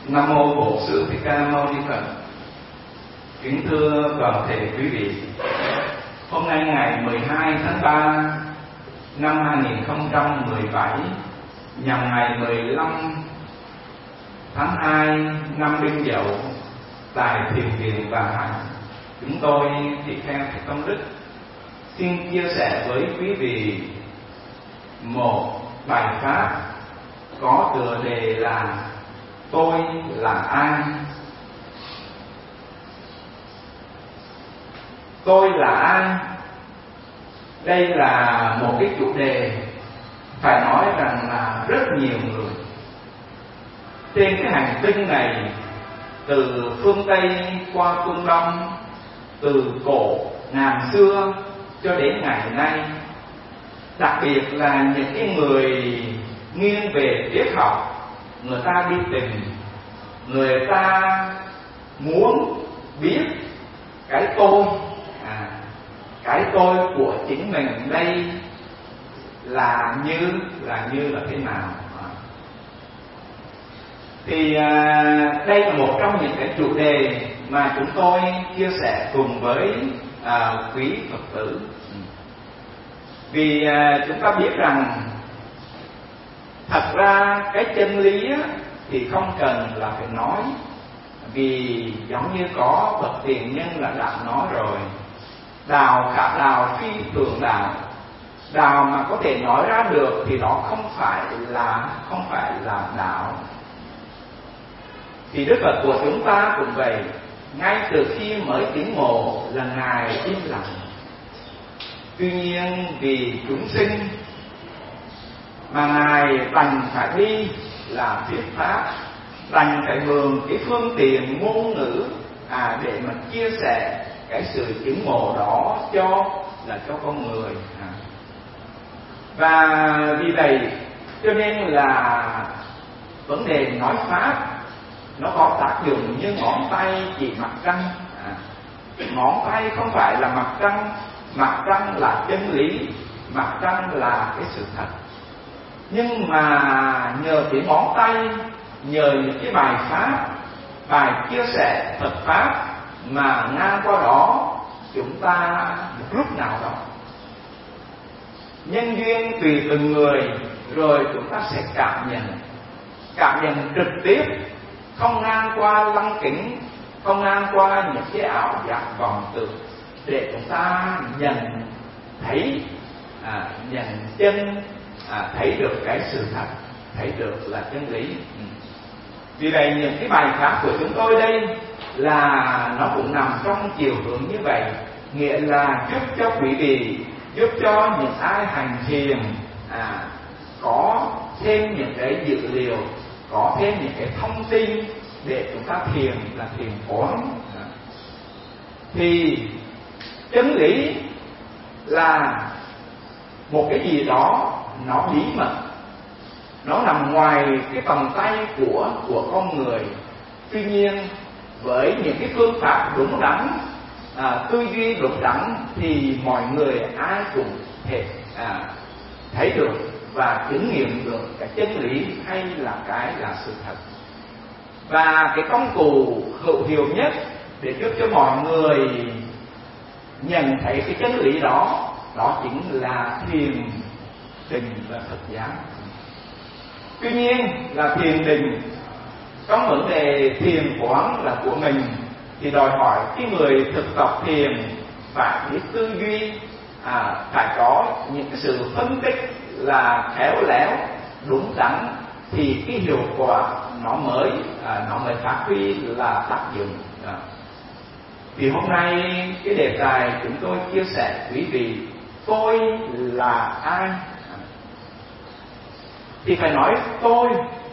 Nam mô Bổn Sư Thích Ca Mâu Ni Phật. Kính thưa toàn thể quý vị, hôm nay ngày 12 tháng 3 năm 2017, nhằm ngày 15 tháng 2 năm Đinh Dậu, tại Thiền viện Vạn Hạnh, chúng tôi Tỳ Kheo Thích Tâm Đức xin chia sẻ với quý vị một bài pháp có tựa đề là Tôi là ai? Tôi là ai? Đây là một cái chủ đề phải nói rằng là rất nhiều người trên cái hành tinh này, từ phương Tây qua phương Đông, từ cổ ngàn xưa cho đến ngày nay, đặc biệt là những cái người nghiêng về triết học, người ta đi tìm, người ta muốn biết cái tôi, cái tôi của chính mình đây là như là thế nào. Thì đây là một trong những cái chủ đề mà chúng tôi chia sẻ cùng với quý Phật tử. Vì chúng ta biết rằng thật ra cái chân lý thì không cần là phải nói, vì giống như có bậc tiền nhân là đã nói rồi, đạo khả đạo phi thường đạo. Đạo mà có thể nói ra được thì đó không phải là đạo. Thì Đức Phật của chúng ta cũng vậy, ngay từ khi mới tiến ngộ là Ngài im lặng. Tuy nhiên vì chúng sinh mà Ngài đành phải đi là thuyết pháp, đành phải mượn cái phương tiện ngôn ngữ để mà chia sẻ cái sự chứng ngộ đó cho con người. Và vì vậy cho nên là vấn đề nói pháp nó có tác dụng như ngón tay chỉ mặt trăng. Ngón tay không phải là mặt trăng là chân lý, mặt trăng là cái sự thật. Nhưng mà nhờ cái ngón tay, nhờ những cái bài pháp, bài chia sẻ Phật pháp mà ngang qua đó, chúng ta một lúc nào đó nhân duyên tùy từng người, rồi chúng ta sẽ cảm nhận trực tiếp, không ngang qua lăng kính, không ngang qua những cái ảo giác vọng tưởng, để chúng ta nhận thấy, nhận chân, thấy được cái sự thật, thấy được là chân lý. Vì vậy những cái bài pháp của chúng tôi đây là nó cũng nằm trong chiều hướng như vậy, nghĩa là giúp cho quý vị, giúp cho những ai hành thiền có thêm những cái dữ liệu, có thêm những cái thông tin để chúng ta thiền là thiền quán. Thì chân lý là một cái gì đó nó bí mật, nó nằm ngoài cái tầm tay của con người. Tuy nhiên với những cái phương pháp đúng đắn, tư duy đúng đắn, thì mọi người ai cũng thể thấy được và chứng nghiệm được cái chân lý hay là cái là sự thật. Và cái công cụ hữu hiệu nhất để giúp cho mọi người nhận thấy cái chân lý đó, đó chính là thiền định và Phật giáo. Tuy nhiên là thiền định trong vấn đề thiền quán là của mình, thì đòi hỏi cái người thực tập thiền phải biết tư duy, phải có những cái sự phân tích là khéo léo, đúng đắn, thì cái hiệu quả nó mới phát huy là tác dụng. Thì hôm nay cái đề tài chúng tôi chia sẻ quý vị, tôi là ai? Thì phải nói tôi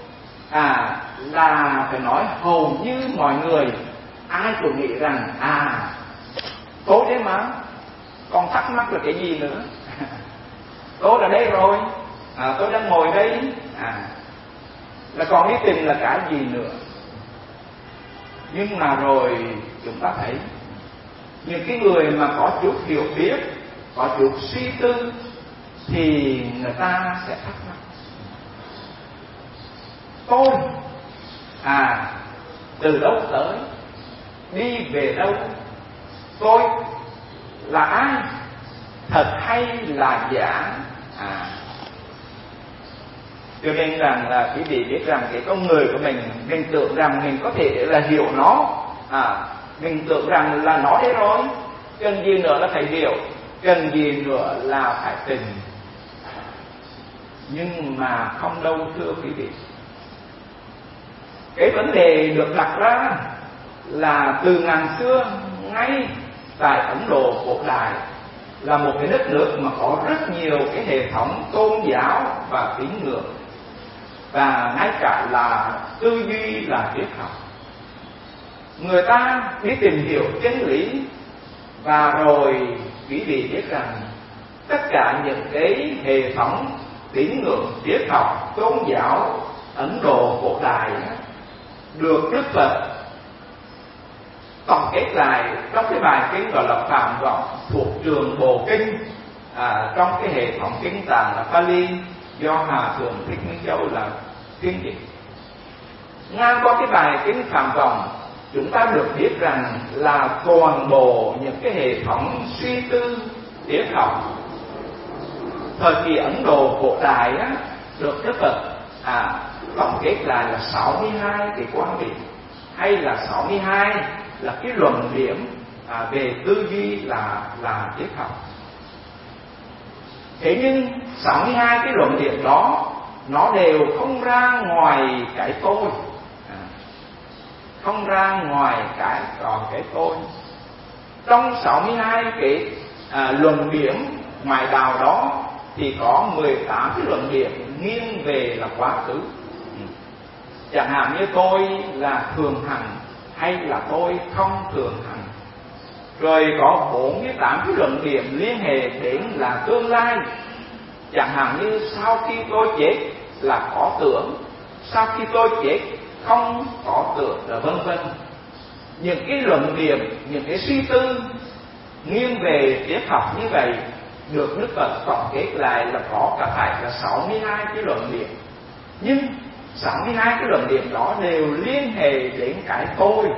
là phải nói hầu như mọi người ai cũng nghĩ rằng tôi đấy mà, còn thắc mắc là cái gì nữa. Tôi là đây rồi, tôi đang ngồi đây, là còn đi tìm là cái gì nữa. Nhưng mà rồi chúng ta thấy những cái người mà có chút hiểu biết, có chút suy tư, thì người ta sẽ thắc mắc tôi từ đâu tới, đi về đâu, tôi là ai, thật hay là giả. Cho nên rằng là quý vị biết rằng cái con người của mình tưởng rằng mình có thể là hiểu nó, mình tưởng rằng là nó thế rồi, cần gì nữa là phải hiểu, cần gì nữa là phải tình. Nhưng mà không đâu thưa quý vị. Cái vấn đề được đặt ra là từ ngàn xưa, ngay tại Ấn Độ cổ đại là một cái đất nước mà có rất nhiều cái hệ thống tôn giáo và tín ngưỡng, và ngay cả là tư duy là triết học. Người ta đi tìm hiểu chân lý, và rồi quý vị biết rằng tất cả những cái hệ thống tín ngưỡng, triết học, tôn giáo Ấn Độ cổ đại được Đức Phật tổng kết lại trong cái bài kinh gọi là Phạm Vọng thuộc Trường Bộ Kinh, trong cái hệ thống kinh tạng là Pali do Hòa Thượng Thích Minh Châu là phiên dịch. Ngang qua cái bài kinh Phạm Vọng, chúng ta được biết rằng là toàn bộ những cái hệ thống suy tư triết học thời kỳ Ấn Độ cổ đại được Đức Phật tổng kết lại là 62 cái quan điểm, hay là 62 là cái luận điểm về tư duy là triết học. Thế nhưng 62 cái luận điểm đó nó đều không ra ngoài cái tôi, không ra ngoài cái tôi. Trong 62 cái luận điểm ngoại đạo đó thì có 18 cái luận điểm nghiêng về là quá khứ. Chẳng hạn như tôi là thường hằng hay là tôi không thường hằng. Rồi có 48 cái luận điểm liên hệ đến là tương lai. Chẳng hạn như sau khi tôi chết là có tưởng, sau khi tôi chết không có tưởng, là vân vân. Những cái luận điểm, những cái suy tư nghiêng về triết học như vậy được Đức Phật tổng kết lại là có cả phải là 62 cái luận điểm. Nhưng 62 cái luận điểm đó đều liên hệ đến cái tôi.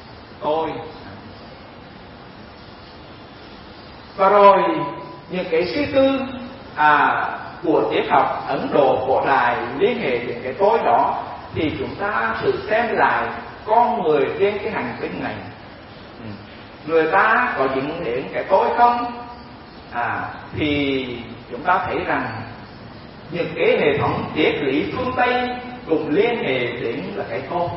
Và rồi những cái suy tư của triết học Ấn Độ cổ đại liên hệ đến cái tôi đó, thì chúng ta thử xem lại con người trên cái hành tinh này, người ta có dính đến cái tôi không? Thì chúng ta thấy rằng những cái hệ thống triết lý phương Tây cũng liên hệ đến là cái tôi.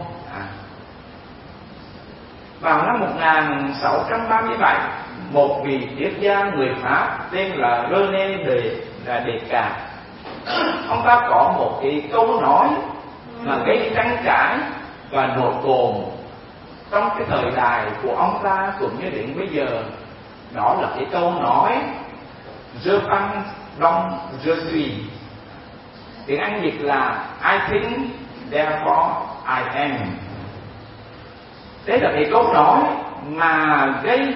Vào năm 1637, một vị triết gia người Pháp tên là René Descartes, ông ta có một cái câu nói mà gây tranh cãi và nổi cộm trong cái thời đại của ông ta cũng như đến bây giờ. Đó là cái câu nói Je pense donc je suis. Tiếng Anh dịch là I think therefore I am. Đấy là cái câu nói mà gây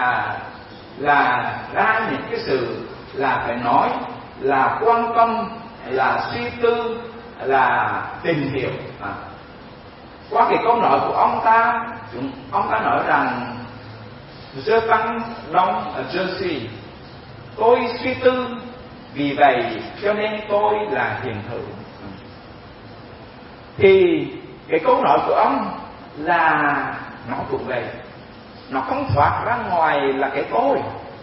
là ra những cái sự là phải nói là quan tâm, là suy tư, là tìm hiểu. Qua cái câu nói của ông ta nói rằng Je pense donc je suis. Tôi suy tư, vì vậy cho nên tôi là hiện hữu. Thì cái câu nói của ông là nó cũng vậy, nó không thoát ra ngoài là cái tôi.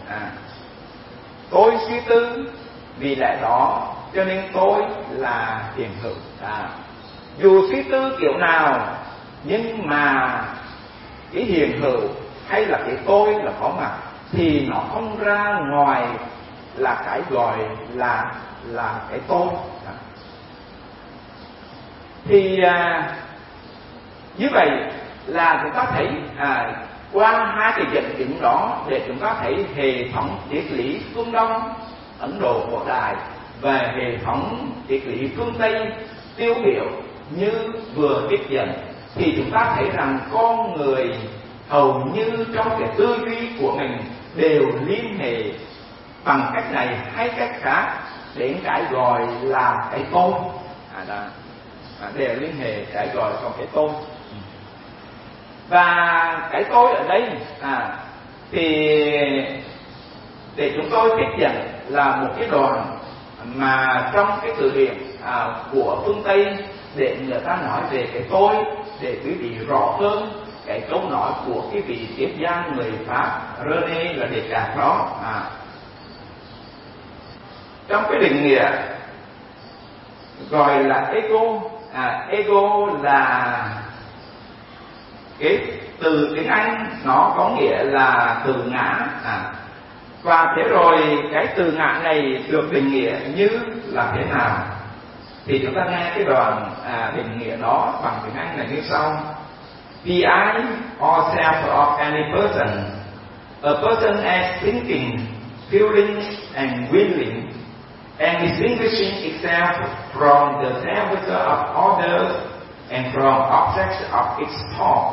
Tôi suy tư, vì lẽ đó cho nên tôi là hiện hữu. Dù suy tư kiểu nào, nhưng mà cái hiện hữu hay là cái tôi là có mặt, thì nó không ra ngoài là cái gọi là cái tôi. Thì như vậy là chúng ta thấy qua hai cái dẫn chứng đó để chúng ta thấy hệ thống triết lý phương Đông Ấn Độ cổ đại và hệ thống triết lý phương Tây tiêu biểu như vừa tiếp dẫn, thì chúng ta thấy rằng con người hầu như trong cái tư duy của mình đều liên hệ bằng cách này hay cách khác đến cái gọi là cái tôi. Đều liên hệ cái gọi là cái tôi. Và cái tôi ở đây thì để chúng tôi tiếp nhận là một cái đoạn mà trong cái từ điển của phương Tây, để người ta nói về cái tôi, để quý vị rõ hơn cái câu nói của cái vị triết gia người Pháp René là Descartes đó. Trong cái định nghĩa gọi là ego, ego là cái từ tiếng Anh, nó có nghĩa là từ ngã. Và thế rồi cái từ ngã này được định nghĩa như là thế nào? Thì chúng ta nghe cái đoạn định nghĩa đó bằng tiếng Anh là như sau: The I or self of any person, a person as thinking, feeling and willing, and distinguishing itself from the self of others and from objects of its thought.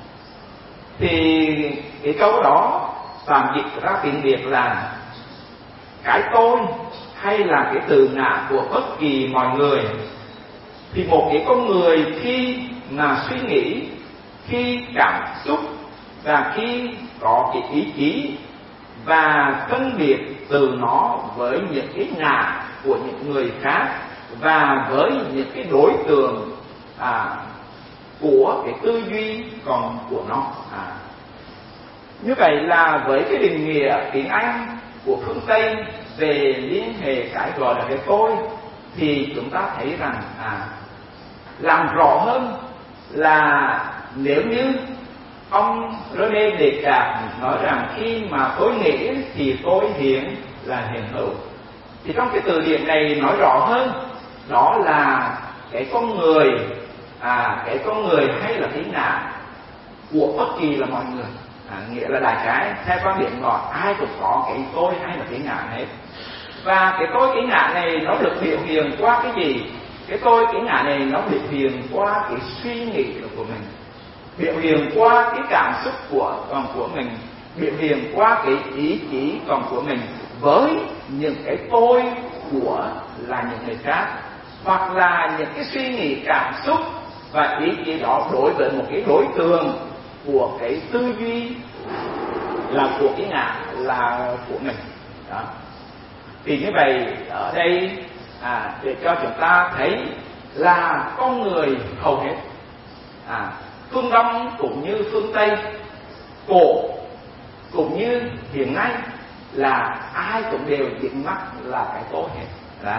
Thì cái câu đó tạm dịch ra tiếng Việt là cái tôi hay là cái từ ngã của bất kỳ mọi người. Thì một cái con người khi mà suy nghĩ, khi cảm xúc và khi có cái ý chí và phân biệt từ nó với những cái ngã của những người khác và với những cái đối tượng của cái tư duy còn của nó. Như vậy là với cái định nghĩa tiếng Anh của phương Tây về liên hệ cái gọi là cái tôi, thì chúng ta thấy rằng làm rõ hơn là nếu như ông René Descartes nói rằng khi mà tôi nghĩ thì tôi hiện là hiện hữu, thì trong cái từ điển này nói rõ hơn đó là cái con người, cái con người hay là cái ngã của bất kỳ là mọi người. Nghĩa là đại khái theo quan điểm gọi ai cũng có cái tôi hay là cái ngã hết. Và cái tôi cái ngã này nó được biểu hiện qua cái gì? Cái tôi cái ngã này nó biểu hiện qua cái suy nghĩ của mình, biểu hiện qua cái cảm xúc của mình, biểu hiện qua cái ý chí của mình với những cái tôi của là những người khác, hoặc là những cái suy nghĩ cảm xúc và ý chí đó đối với một cái đối tượng của cái tư duy là của cái ngã là của mình đó. Thì như vậy ở đây để cho chúng ta thấy là con người hầu hết phương Đông cũng như phương Tây, cổ cũng như hiện nay, là ai cũng đều dính mắc là cái tôi hết.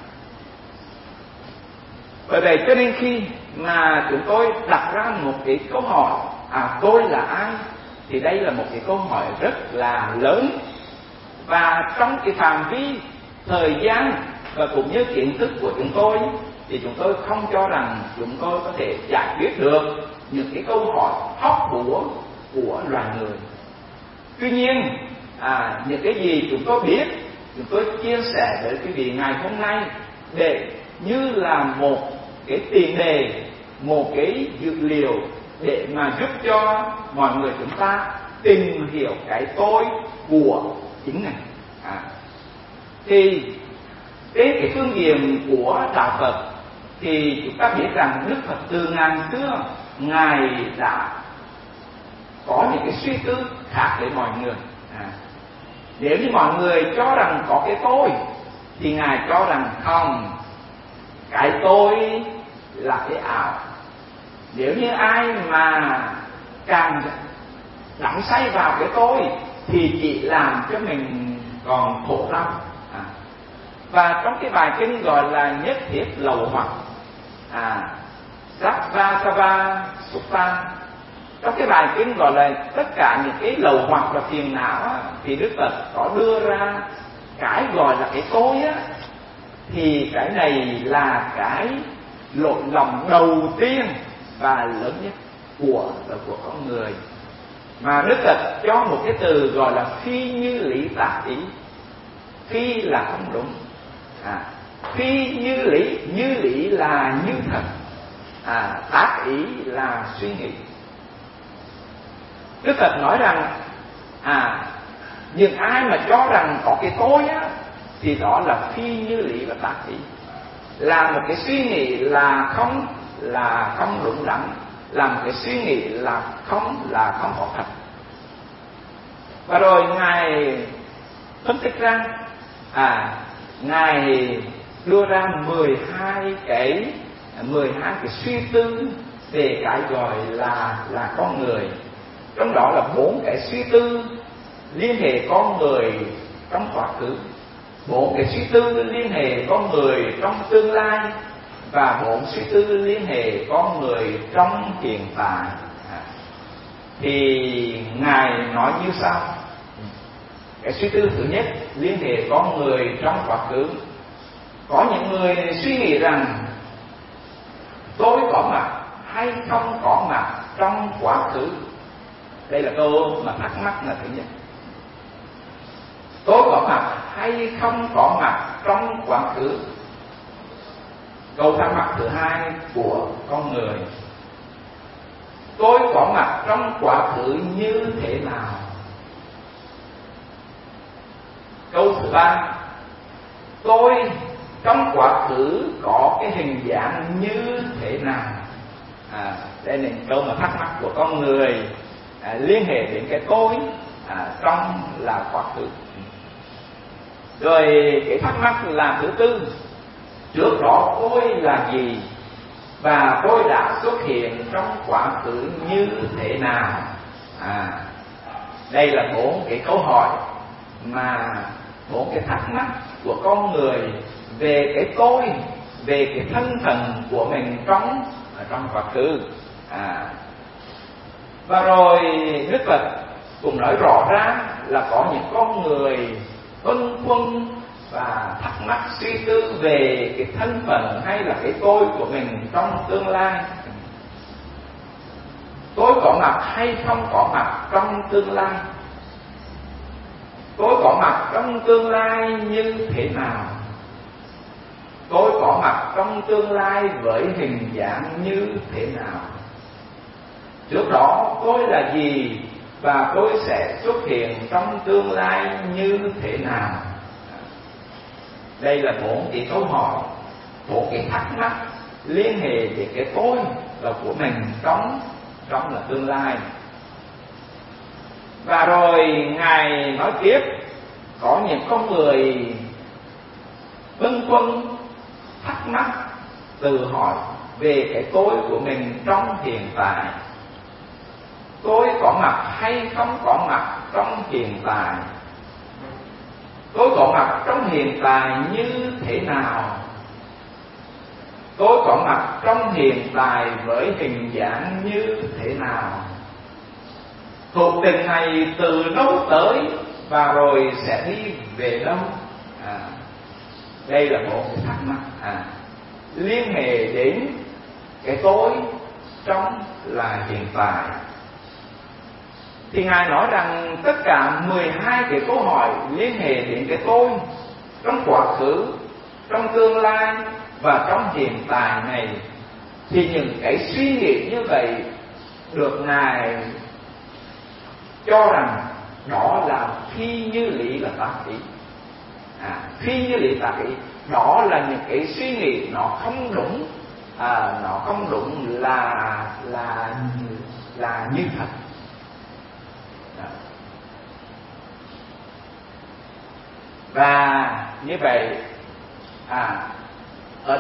Bởi vậy cho nên khi mà chúng tôi đặt ra một cái câu hỏi tôi là ai, thì đây là một cái câu hỏi rất là lớn, và trong cái phạm vi thời gian và cũng như kiến thức của chúng tôi thì chúng tôi không cho rằng chúng tôi có thể giải quyết được những cái câu hỏi hóc búa của loài người. Tuy nhiên những cái gì chúng tôi biết, chúng tôi chia sẻ với quý vị ngày hôm nay để như là một cái tiền đề, một cái dữ liệu để mà giúp cho mọi người chúng ta tìm hiểu cái tôi của chính mình. Thì đến cái phương diện của đạo Phật thì chúng ta biết rằng Đức Phật từ ngàn xưa ngài đã có những cái suy tư khác với mọi người. Nếu như mọi người cho rằng có cái tôi thì ngài cho rằng không, cái tôi là cái ảo. Nếu như ai mà càng đắm say vào cái tôi thì chỉ làm cho mình còn khổ lắm. Và trong cái bài kinh gọi là nhất thiết lậu hoặc Sattva Sutta, trong cái bài kinh gọi là tất cả những cái lậu hoặc và phiền não thì Đức Phật có đưa ra cái gọi là cái tôi thì cái này là cái lỗi lầm đầu tiên và lớn nhất của con người, mà Đức Phật cho một cái từ gọi là phi như lý tả ý. Phi là không đúng, phi như lý là như thật, tác ý là suy nghĩ. Đức Phật nói rằng những ai mà cho rằng có cái tôi thì đó là phi như lý và tác ý, là một cái suy nghĩ là không đúng đắn, làm cái suy nghĩ là không có thật. Và rồi Ngài phân tích ra, Ngài đưa ra 12 cái suy tư về cái gọi là con người. Trong đó là 4 cái suy tư liên hệ con người trong quá khứ, 4 cái suy tư liên hệ con người trong tương lai, và 4 suy tư liên hệ con người trong hiện tại. Thì Ngài nói như sau. Cái suy tư thứ nhất liên hệ con người trong quá khứ. Có những người suy nghĩ rằng tôi có mặt hay không có mặt trong quá khứ. Đây là câu mà thắc mắc là thứ nhất. Tôi có mặt hay không có mặt trong quá khứ. Câu thắc mắc thứ hai của con người: tôi có mặt trong quá khứ như thế nào? Câu thứ ba: tôi trong quá khứ có cái hình dạng như thế nào? Đây là câu mà thắc mắc của con người liên hệ đến cái tôi trong là quá khứ. Rồi cái thắc mắc là thứ tư: trước đó tôi là gì và tôi đã xuất hiện trong quá khứ như thế nào? Đây là 4 cái câu hỏi mà 4 cái thắc mắc của con người về cái tôi, về cái thân phận của mình trong quá khứ. Và rồi Đức Phật cũng nói rõ ra là có những con người bâng khuâng và thắc mắc suy tư về cái thân phận hay là cái tôi của mình trong tương lai. Tôi có mặt hay không có mặt trong tương lai? Tôi có mặt trong tương lai như thế nào? Tôi có mặt trong tương lai với hình dạng như thế nào? Trước đó tôi là gì và tôi sẽ xuất hiện trong tương lai như thế nào? Đây là 4 cái câu hỏi, 4 cái thắc mắc liên hệ về cái tôi là của mình trong là tương lai. Và rồi Ngài nói tiếp, có những con người bâng khuâng thắc mắc tự hỏi về cái tôi của mình trong hiện tại. Tôi có mặt hay không có mặt trong hiện tại? Tôi có mặt trong hiện tại như thế nào? Tôi có mặt trong hiện tại với hình dạng như thế nào? Cuộc tình này từ đâu tới và rồi sẽ đi về đâu? Đây là một cái thắc mắc liên hệ đến cái tôi trong là hiện tại. Thì Ngài nói rằng tất cả 12 cái câu hỏi liên hệ đến cái tôi trong quá khứ, trong tương lai và trong hiện tại này, thì những cái suy nghĩ như vậy được Ngài cho rằng đó là phi như lý là tác ý. Phi như lý tác ý, đó là những cái suy nghĩ nó không đúng, nó không đúng là như thật. Và như vậy ở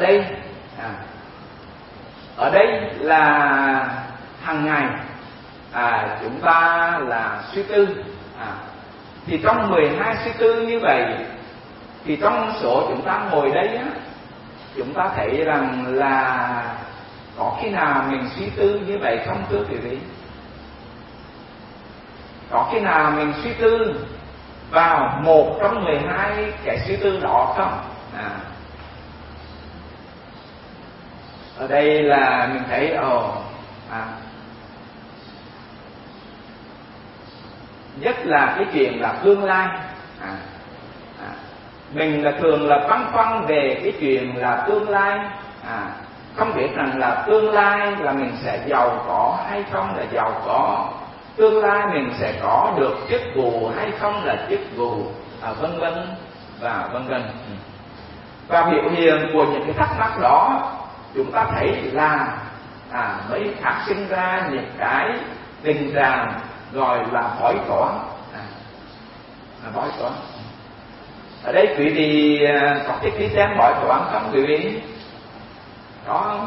đây là hàng ngày chúng ta là suy tư. Thì trong 12 suy tư như vậy, thì trong số chúng ta ngồi đây chúng ta thấy rằng là có khi nào mình suy tư như vậy không thưa quý vị? Có khi nào mình suy tư vào một trong 12 cái suy tư đó không? Ở đây là mình thấy nhất là cái chuyện là tương lai. Mình là thường là băn khoăn về cái chuyện là tương lai, không biết rằng là tương lai là mình sẽ giàu có hay không là giàu có, tương lai mình sẽ có được chức vụ hay không là chức vụ, vân vân và vân vân. Và biểu hiện của những cái thắc mắc đó chúng ta thấy là mới phát sinh ra những cái tình trạng gọi là bói toán. Bói toán ở đây quý vị có thích đi xem bói toán không quý vị? Có không?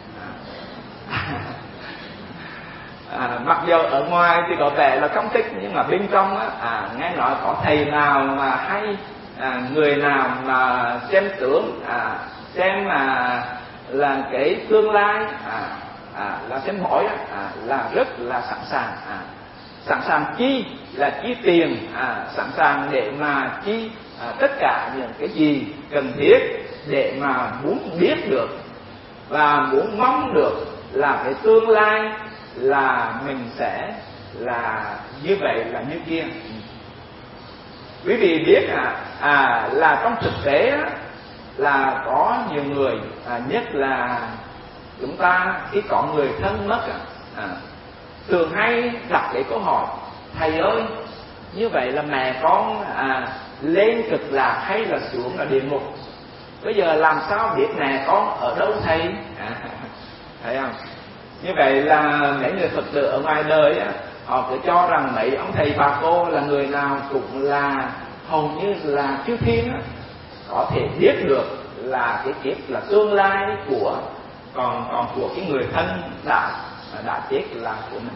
Mặc dù ở ngoài thì có vẻ là không thích, nhưng mà bên trong nghe nói có thầy nào mà hay, người nào mà xem tướng, xem là cái tương lai, là xem bói là rất là sẵn sàng chi là chi tiền, sẵn sàng để mà chi tất cả những cái gì cần thiết để mà muốn biết được và muốn mong được là cái tương lai là mình sẽ là như vậy là như kia. Quý vị biết là trong thực tế là có nhiều người, nhất là chúng ta khi có người thân mất, thường hay đặt cái câu hỏi: thầy ơi, như vậy là mẹ con lên cực lạc hay là xuống là địa ngục? Bây giờ làm sao biết mẹ con ở đâu thầy? Thấy không? Như vậy là mấy người Phật tử ở ngoài đời họ cứ cho rằng mấy ông thầy bà cô là người nào cũng là hầu như là chư thiên có thể biết được là cái kiếp là tương lai của còn của cái người thân đã chết là của mình.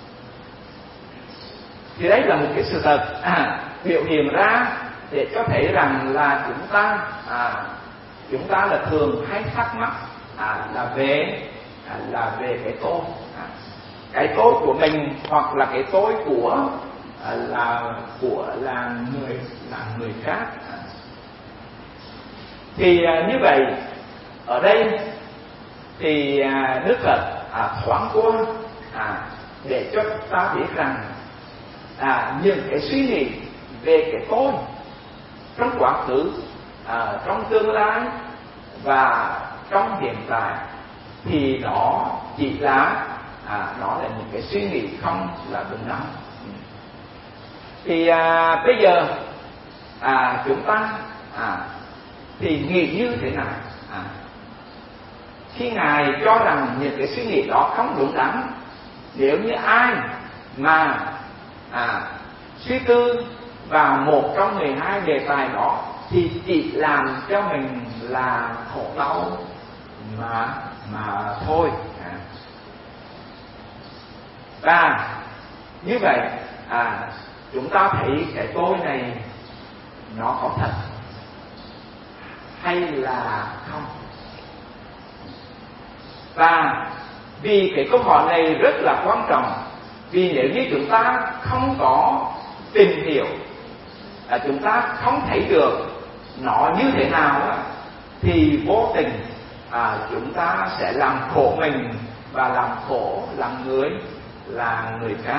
Thì đấy là một cái sự thật biểu hiện ra để cho thấy rằng là chúng ta là thường hay thắc mắc là về cái tôi, cái tôi của mình hoặc là cái tôi của người khác. Thì như vậy ở đây thì Đức Phật thoáng qua để cho ta biết rằng những cái suy nghĩ về cái tôi trong quá khứ, trong tương lai và trong hiện tại thì nó chỉ là nó là những cái suy nghĩ không là đúng đắn. Thì bây giờ chúng ta thì nghĩ như thế nào? Khi Ngài cho rằng những cái suy nghĩ đó không đúng đắn, nếu như ai mà suy tư vào một trong 12 đề tài đó thì chỉ làm cho mình là khổ đau mà thôi. Và như vậy chúng ta thấy cái tôi này nó có thật hay là không? Và vì cái câu hỏi này rất là quan trọng, vì nếu như chúng ta không có tìm hiểu, chúng ta không thấy được nó như thế nào thì vô tình chúng ta sẽ làm khổ mình và làm khổ là người khác.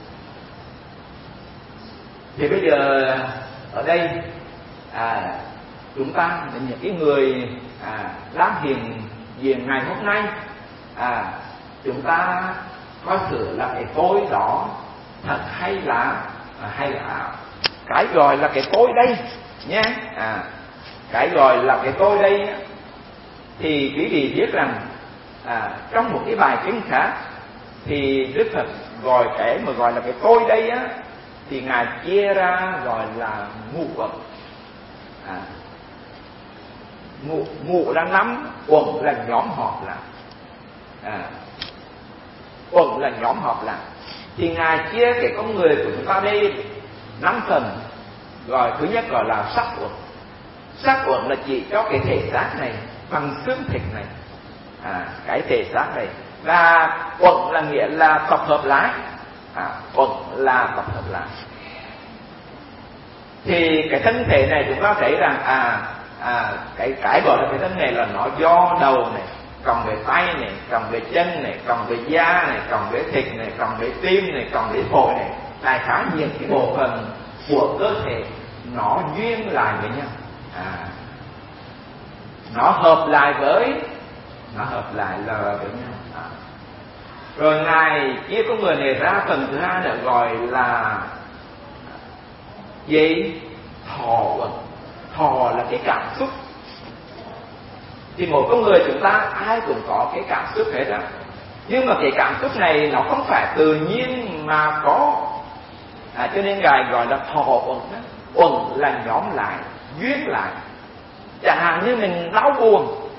Thì bây giờ ở đây chúng ta là những cái người đang hiện diện ngày hôm nay, chúng ta coi thử là cái tôi đó thật hay là ảo. Cái gọi là cái tôi đây nhé, cái gọi là cái tôi đây thì quý vị biết rằng trong một cái bài kinh khác thì Đức Phật gọi là cái tôi đây thì Ngài chia ra gọi là ngũ uẩn. Ngũ là năm, uẩn là nhóm họp lại. Uẩn là nhóm họp lại. Thì Ngài chia cái con người của chúng ta đây 5 phần. Gọi thứ nhất gọi là sắc uẩn. Sắc uẩn là chỉ cho cái thể xác này bằng xương thịt này, cái thể xác này. Và uẩn là nghĩa là tập hợp lại. Uẩn là tập hợp lại. Thì cái thân thể này chúng ta thấy rằng cái gọi là cái thân này là nó do đầu này, cộng với tay này, cộng với chân này, cộng với da này, cộng với thịt này, cộng với tim này, cộng với phổi này, đại khái những cái bộ phận của cơ thể nó duyên lại với nhau, nó hợp lại với nhau. Rồi Ngài chia con người này ra phần thứ hai được gọi là gì? Thọ uẩn. Thọ là cái cảm xúc. Thì mỗi con người chúng ta ai cũng có cái cảm xúc hết á. Nhưng mà cái cảm xúc này nó không phải tự nhiên mà có, cho nên Ngài gọi là thọ uẩn. Uẩn là nhóm lại, duyên lại. Chẳng hạn như mình đau buồn,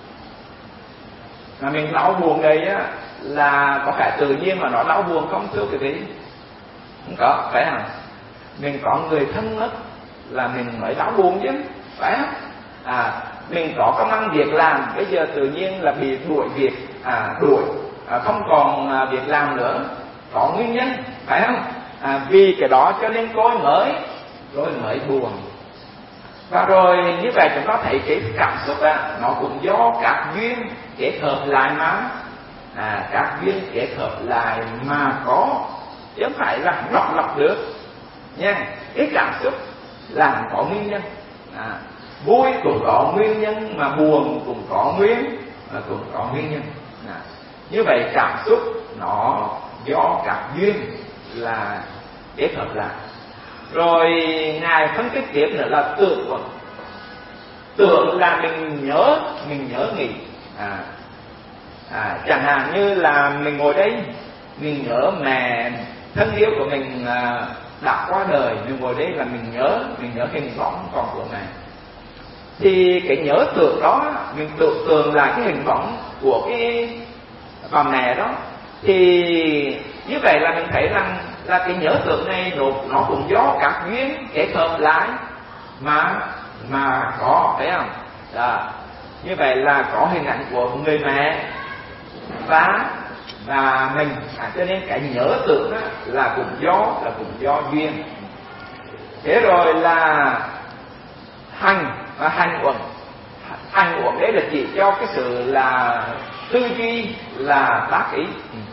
mà mình đau buồn đây á, là có phải tự nhiên mà nó đau buồn không thưa quý vị? Không có, phải không? Mình có người thân mất là mình mới đau buồn chứ, phải không? Mình có công ăn việc làm, bây giờ tự nhiên là bị đuổi việc, không còn việc làm nữa, có nguyên nhân, phải không? Vì cái đó cho nên tôi mới buồn. Và rồi như vậy chúng ta thấy cái cảm xúc á, nó cũng do các duyên kết hợp lại mà, các duyên kết hợp lại mà có, chứ không phải là độc lập được nha. Cái cảm xúc là có nguyên nhân, vui cũng có nguyên nhân, mà buồn cũng có nguyên nhân. Như vậy cảm xúc nó do các duyên là kết hợp lại. Rồi Ngài phân tích tiếp nữa là tưởng. Tưởng là mình nhớ nghĩ. Chẳng hạn như là mình ngồi đây, mình nhớ mẹ thân yêu của mình đã qua đời, mình ngồi đây là mình nhớ hình bóng con của mẹ. Thì cái nhớ tưởng đó, mình tưởng là cái hình bóng của cái bà mẹ đó. Thì như vậy là mình thấy rằng là cái nhớ tưởng này nó cũng do các duyên kết hợp lại mà có, phải không? Như vậy là có hình ảnh của người mẹ và mình, cho nên cái nhớ tưởng đó là cũng do duyên. Thế rồi là hành uẩn. Hành uẩn đấy là chỉ cho cái sự là tư duy, là tác ý.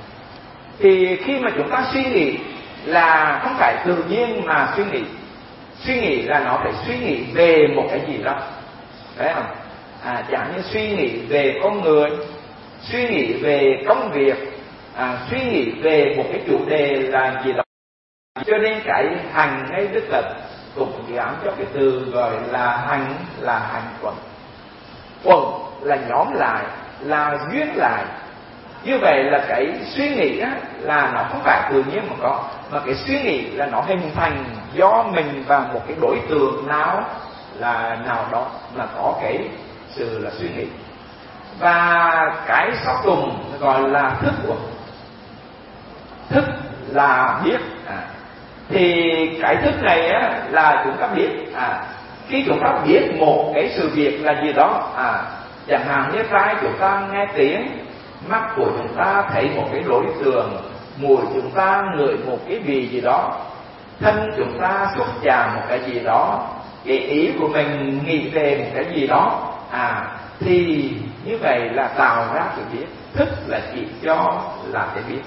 Thì khi mà chúng ta suy nghĩ là không phải tự nhiên mà suy nghĩ là nó phải suy nghĩ về một cái gì đó, phải không? Chẳng như suy nghĩ về con người, suy nghĩ về công việc, suy nghĩ về một cái chủ đề là gì đó. Cho nên cái hành ngay Đức Phật cũng gắn cho cái từ gọi là hành uẩn. Uẩn là nhóm lại, là duyên lại. Như vậy là cái suy nghĩ á, là nó không phải tự nhiên mà có, mà cái suy nghĩ là nó hình thành do mình và một cái đối tượng nào đó là có cái sự là suy nghĩ. Và cái sau cùng gọi là thức uẩn. Thức là biết. Thì cái thức này á, là chúng ta biết, khi chúng ta biết một cái sự việc là gì đó, chẳng hạn như tai chúng ta nghe tiếng, mắt của chúng ta thấy một cái đối tượng, mùi chúng ta ngửi một cái vị gì đó, thân chúng ta xúc chạm một cái gì đó, cái ý của mình nghĩ về một cái gì đó, thì như vậy là tạo ra cái biết. Thức là chỉ cho là cái biết.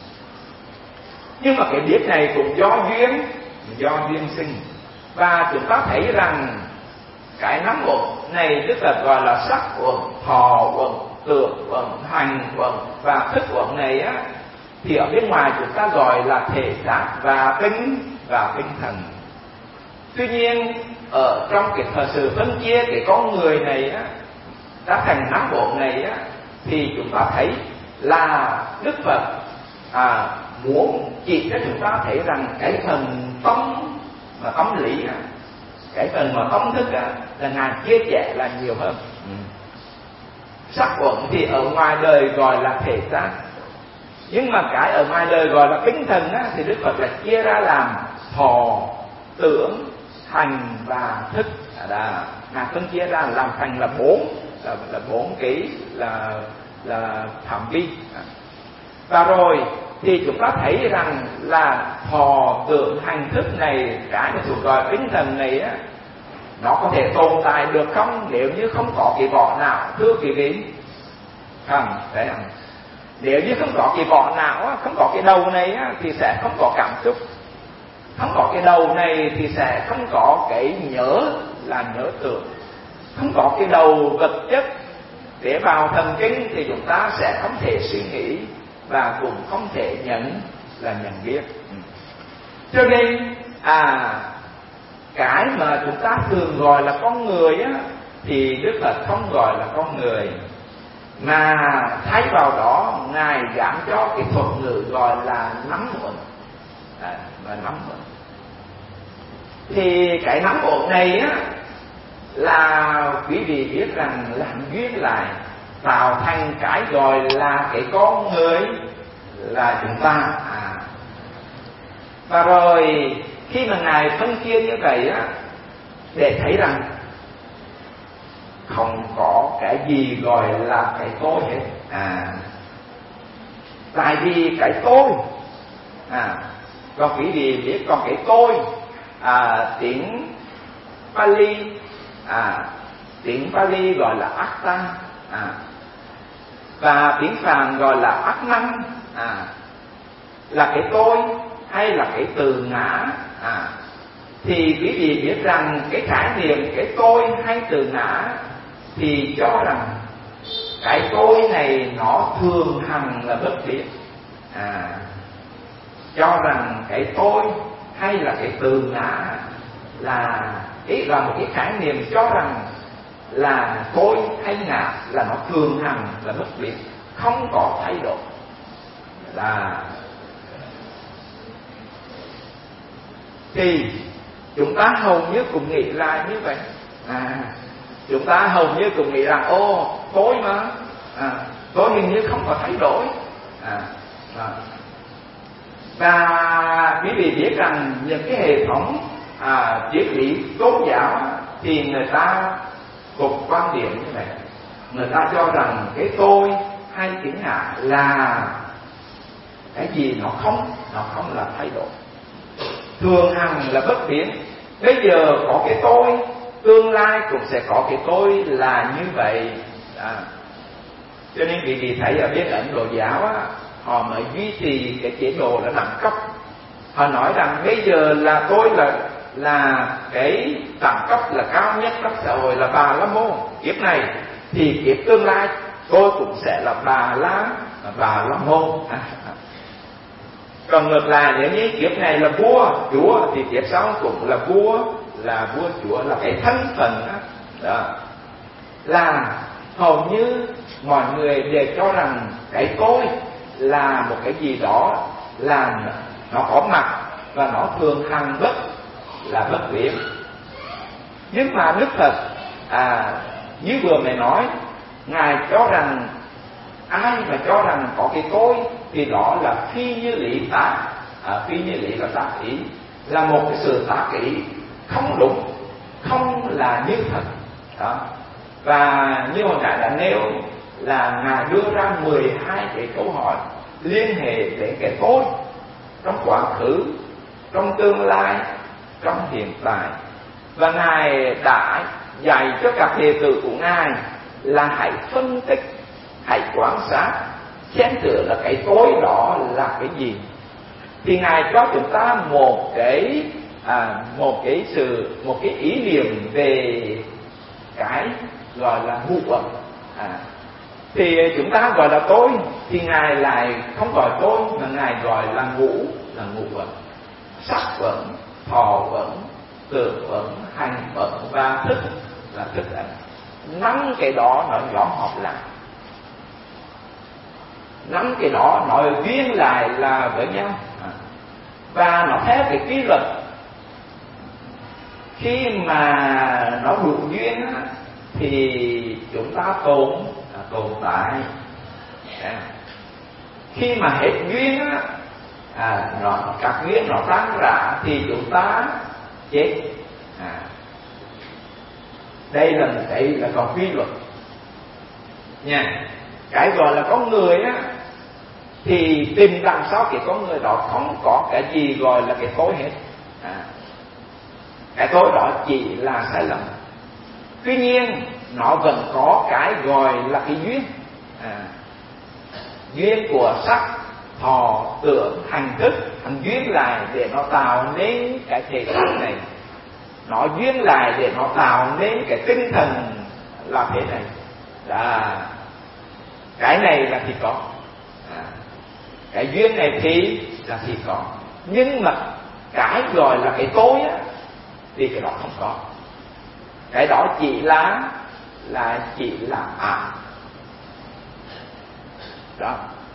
Nhưng mà cái biết này cũng do duyên sinh. Và chúng ta thấy rằng cái năm uẩn này Đức Phật gọi là sắc uẩn, thọ uẩn, tưởng uẩn, hành uẩn và thức uẩn này á, thì ở bên ngoài chúng ta gọi là thể xác và tinh thần. Tuy nhiên ở trong cái thời sự phân chia cái con người này á, đã thành năm uẩn này á, thì chúng ta thấy là Đức Phật muốn chỉ cho chúng ta thấy rằng cái phần tâm lý, cái phần mà tâm thức là Ngài chia sẻ là nhiều hơn. Sắc uẩn thì ở ngoài đời gọi là thể xác, nhưng mà cái ở ngoài đời gọi là tinh thần thì Đức Phật là chia ra làm thọ, tưởng, hành và thức. Ngài phân chia ra làm thành là bốn cái là phạm vi. Và rồi thì chúng ta thấy rằng là thọ, tưởng, hành, thức này, cái mà thuộc gọi tinh thần này á, nó có thể tồn tại được không nếu như không có cái vỏ não, thưa quý vị? Không, phải không? Nếu như không có cái vỏ não á, không có cái đầu này á, thì sẽ không có cảm xúc. Không có cái đầu này thì sẽ không có cái nhớ là nhớ tưởng. Không có cái đầu vật chất để vào thần kinh thì chúng ta sẽ không thể suy nghĩ và cũng không thể nhận biết. Cho nên cái mà chúng ta thường gọi là con người á, thì Đức Phật không gọi là con người, mà thay vào đó Ngài gắn cho cái thuật ngữ gọi là nắm uẩn, và nắm uẩn. Thì cái nắm uẩn này á là quý vị biết rằng làm duyên lại tạo thành cái gọi là cái con người là chúng ta. Và rồi khi mà Ngài phân chia như vậy á, để thấy rằng không có cái gì gọi là cái tôi hết. Tại vì cái tôi còn quý vị biết, còn cái tôi tiếng Pali gọi là Atta, và tiếng Phạn gọi là Atman, là cái tôi hay là cái từ ngã. Thì quý vị biết rằng cái khái niệm cái tôi hay từ ngã thì cho rằng cái tôi này nó thường hằng là bất biến. Cho rằng cái tôi hay là cái từ ngã là một cái khái niệm cho rằng là tôi hay ngã là nó thường hằng là bất biến, không có thay đổi. Thì chúng ta hầu như cũng nghĩ là như vậy. Chúng ta hầu như cũng nghĩ rằng tôi mà tôi hình như không có thay đổi. Và quý vị biết rằng những cái hệ thống triết lý tôn giáo thì người ta cùng quan điểm như vậy. Người ta cho rằng cái tôi hay cái ngã là cái gì nó không là thay đổi, thường hằng là bất biến. Bây giờ có cái tôi, tương lai cũng sẽ có cái tôi là như vậy. Cho nên quý vị thấy ở bên Ấn Độ giáo á, họ mới duy trì cái chế độ là đẳng cấp. Họ nói rằng bây giờ là tôi là cái đẳng cấp là cao nhất trong xã hội là Bà La Môn. Kiếp này thì kiếp tương lai tôi cũng sẽ là Bà La Môn. Còn ngược lại, nếu như kiếp này là vua chúa thì kiếp sau cũng là vua chúa, là cái thân phận đó. Là hầu như mọi người đều cho rằng cái tôi là một cái gì đó là nó có mặt và nó thường hằng bất biến. Nhưng mà Đức Phật như vừa mới nói, Ngài cho rằng ai mà cho rằng có cái tôi thì đó là phi như lý tác. Phi như lý là tác ý, là một cái sự tác ý không đúng, không là như thật đó. Và như hồi nãy đã nêu là Ngài đưa ra 12 cái câu hỏi liên hệ đến cái tôi trong quá khứ, trong tương lai, trong hiện tại. Và Ngài đã dạy cho các đệ tử của Ngài là hãy phân tích, hãy quan sát, xem thử là cái tôi đó là cái gì. Thì Ngài cho chúng ta một cái ý niệm về cái gọi là ngũ uẩn. Thì chúng ta gọi là tôi, thì Ngài lại không gọi tôi mà Ngài gọi là ngũ uẩn: sắc uẩn, thọ uẩn, tưởng uẩn, hành uẩn và thức là thức ẩn. 5 cái đó nó nhóm họp lại, 5 cái đó nói duyên lại là với nhau. Và nó theo cái quy luật, khi mà nó đủ duyên thì chúng ta tồn tại. Khi mà hết duyên các duyên nó tan rã thì chúng ta chết. Đây là còn quy luật nha. Cái gọi là con người thì tìm đằng sau cái con người đó không có cái gì gọi là cái tôi hết. Cái tôi đó chỉ là sai lầm. Tuy nhiên nó vẫn có cái gọi là cái duyên. Duyên của sắc, thọ, tưởng, hành thức. Hành duyên lại để nó tạo nên cái thể xác này, nó duyên lại để nó tạo nên cái tinh thần là thế này. Cái này là thì có, cái duyên này thì có. Nhưng mà cái gọi là cái tôi thì cái đó không có. Cái đó chỉ là ảo. đó.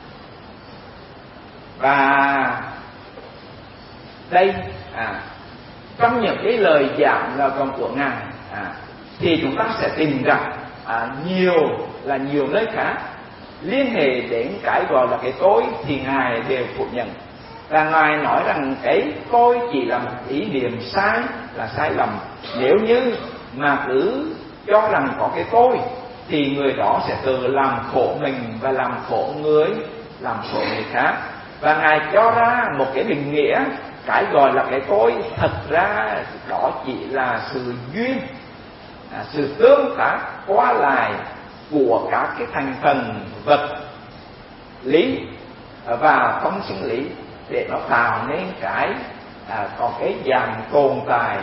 Và đây trong những cái lời giảng là còn của Ngài thì chúng ta sẽ tìm rằng nhiều nơi khác liên hệ đến cái gọi là cái tôi thì Ngài đều phủ nhận. Và Ngài nói rằng cái tôi chỉ là một ý niệm sai, là sai lầm. Nếu như mà cứ cho rằng có cái tôi thì người đó sẽ tự làm khổ mình và làm khổ người khác. Và Ngài cho ra một cái định nghĩa, cái gọi là cái tôi thật ra đó chỉ là sự duyên, sự tương tác qua lại của các cái thành phần vật lý và không sinh lý để nó tạo nên có cái dạng tồn tại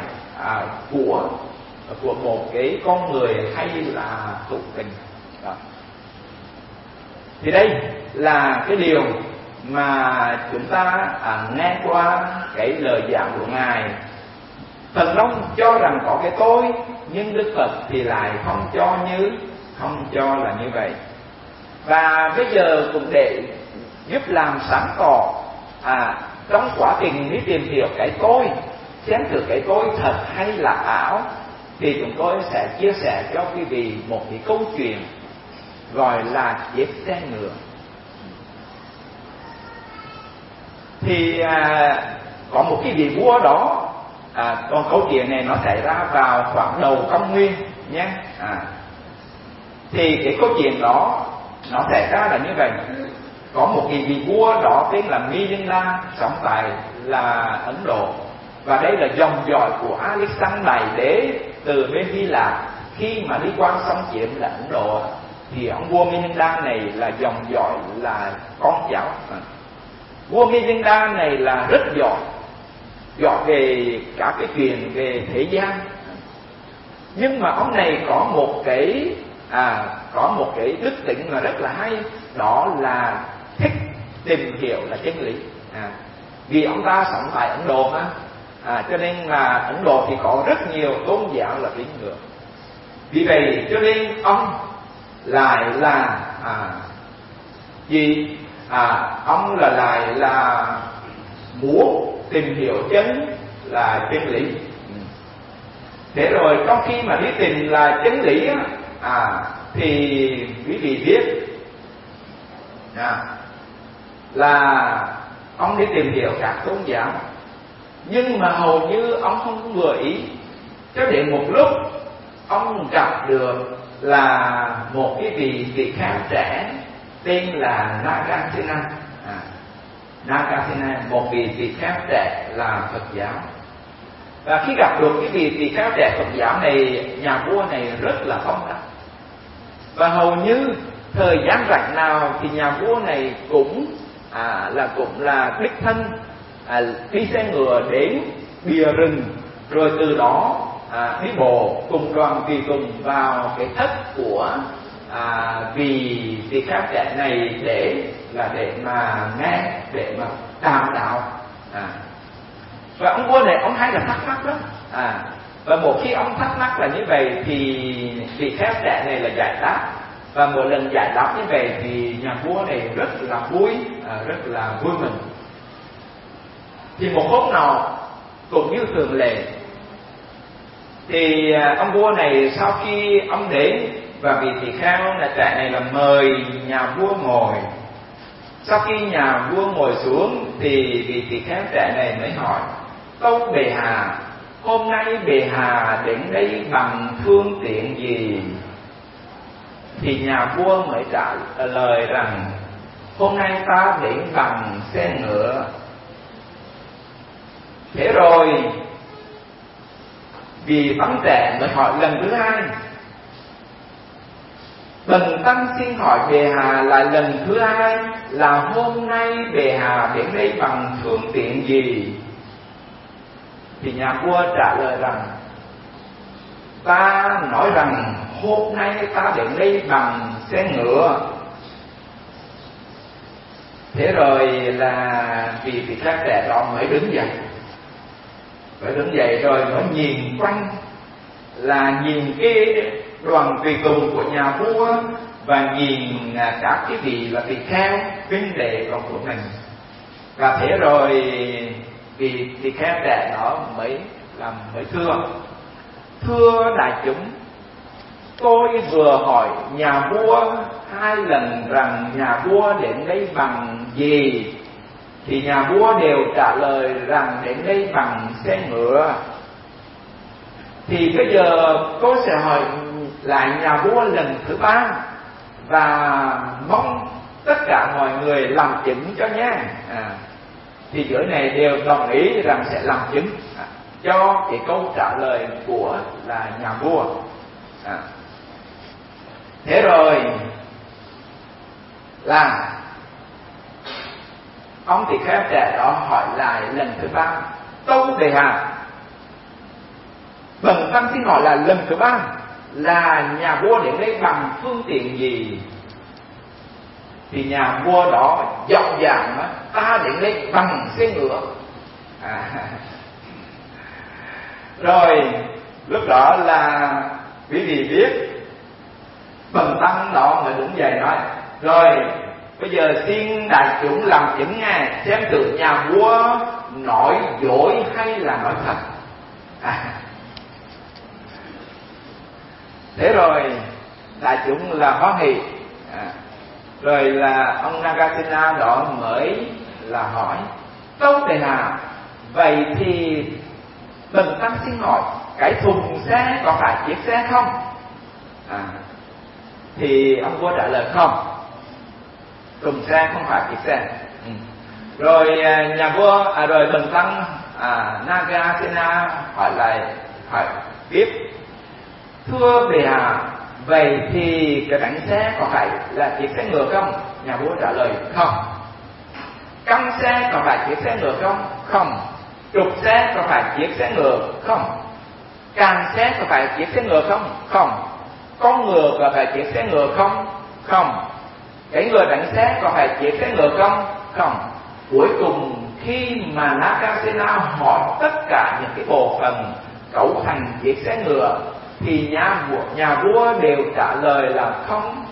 của một cái con người hay là tụ tình đó. Thì đây là cái điều mà chúng ta nghe qua cái lời giảng của Ngài. Phần đông cho rằng có cái tôi, nhưng Đức Phật thì lại không cho là như vậy. Và bây giờ cũng để giúp làm sáng tỏ trong quá trình đi tìm hiểu cái tôi, xem thử cái tôi thật hay là ảo, thì chúng tôi sẽ chia sẻ cho quý vị một cái câu chuyện gọi là chiếc xe ngựa. Thì có một cái vị vua đó, còn câu chuyện này nó xảy ra vào khoảng đầu công nguyên nhé. Thì cái câu chuyện đó nó xảy ra là như vậy. Có một vị vua đó tên là Milinda, sống tại là Ấn Độ. Và đây là dòng dõi của Alexander Đại Đế từ bên Hy Lạp. Khi mà đi qua xâm chiếm là Ấn Độ thì ông vua Milinda này là dòng dõi là con cháu. Vua Milinda này là rất giỏi về các cái chuyện về thế gian. Nhưng mà ông này có một cái đức tính mà rất là hay, đó là thích tìm hiểu là chân lý. Vì ông ta sống tại Ấn Độ cho nên là Ấn Độ thì có rất nhiều tôn giáo là tín ngưỡng. Vì vậy cho nên ông lại là ông lại là muốn tìm hiểu chân lý. Thế rồi trong khi mà đi tìm là chân lý thì quý vị biết là ông đi tìm hiểu các tôn giáo, nhưng mà hầu như ông không vừa ý. Cho đến một lúc ông gặp được là một cái vị khá trẻ tên là Nagasena, một vị khá trẻ là Phật giáo. Và khi gặp được cái vị khá trẻ Phật giáo này, nhà vua này rất là phong đắc. Và hầu như thời gian rảnh nào thì nhà vua này cũng là đích thân đi xe ngựa đến bìa rừng, rồi từ đó đi bộ cùng đoàn tùy tùng vào cái thất của vị khá trẻ này để mà nghe, để mà đàm đạo. Và ông vua này ông hay là thắc mắc lắm. Và một khi ông thắc mắc là như vậy thì vị khá trẻ này là giải đáp. Và mỗi lần giải đáp như vậy thì nhà vua này rất là vui mừng. Thì một hôm nào cũng như thường lệ thì ông vua này sau khi ông đến và vị tỳ kheo là trẻ này là mời nhà vua ngồi. Sau khi nhà vua ngồi xuống thì vị tỳ kheo trẻ này mới hỏi: tâu bệ hạ, hôm nay bệ hạ đến đây bằng phương tiện gì? Thì nhà vua mới trả lời rằng: hôm nay ta đến bằng xe ngựa. Thế rồi vì vắng trẻ mới hỏi lần thứ hai: bần tăng xin hỏi bệ hạ lại lần thứ hai là hôm nay bệ hạ đến đây bằng phương tiện gì? Thì nhà vua trả lời rằng: ta nói rằng hôm nay ta đến đây bằng xe ngựa. Thế rồi là vị khách trẻ đó mới đứng dậy rồi mới nhìn quanh, là nhìn đoàn tùy tùng của nhà vua và nhìn các cái vị là tỳ kheo huynh đệ của mình. Và thế rồi vì tỳ kheo trẻ đó mới thưa đại chúng, tôi vừa hỏi nhà vua 2 lần rằng nhà vua đến đây bằng gì, thì nhà vua đều trả lời rằng đến đây bằng xe ngựa. Thì bây giờ tôi sẽ hỏi lại nhà vua lần thứ 3 và mong tất cả mọi người làm chứng cho nhé. Thì dưới này đều đồng ý rằng sẽ làm chứng cho cái câu trả lời của là nhà vua. Thế rồi là ông tỳ kheo trẻ đó hỏi lại lần thứ 3, tâu bệ hạ, bần tăng xin hỏi là lần thứ 3 là nhà vua đến đây bằng phương tiện gì? Thì nhà vua đó giọng dàng, ta đến đây bằng xe ngựa. Rồi lúc đó là quý vị biết, bần tăng đó mới đứng dậy nói, rồi bây giờ xin đại chúng làm chứng nghe, xem thử nhà vua nói dối hay là nói thật. Thế rồi đại chúng là hoan hỉ. Rồi là ông Nagasena đó mới là hỏi, tâu bệ hạ, vậy thì bần tăng xin hỏi, cái thùng xe có phải chiếc xe không? Thì ông vua trả lời không, thùng xe không phải chiếc xe. Rồi nhà vua rồi bần tăng Nagasena hỏi tiếp, thưa bệ hạ, vậy thì cái bánh xe có phải là chiếc xe ngựa không? Nhà vua trả lời không. Căng xe có phải chiếc xe ngựa không? Không. Trục xe có phải chiếc xe ngựa không? Càng xe có phải chiếc xe ngựa không? Không. Con ngựa có phải chiếc xe ngựa không? Không. Cái người đánh xe có phải chiếc xe ngựa không? Không. Cuối cùng khi mà Nagasena hỏi tất cả những cái bộ phận cấu thành chiếc xe ngựa thì nhà vua đều trả lời là không.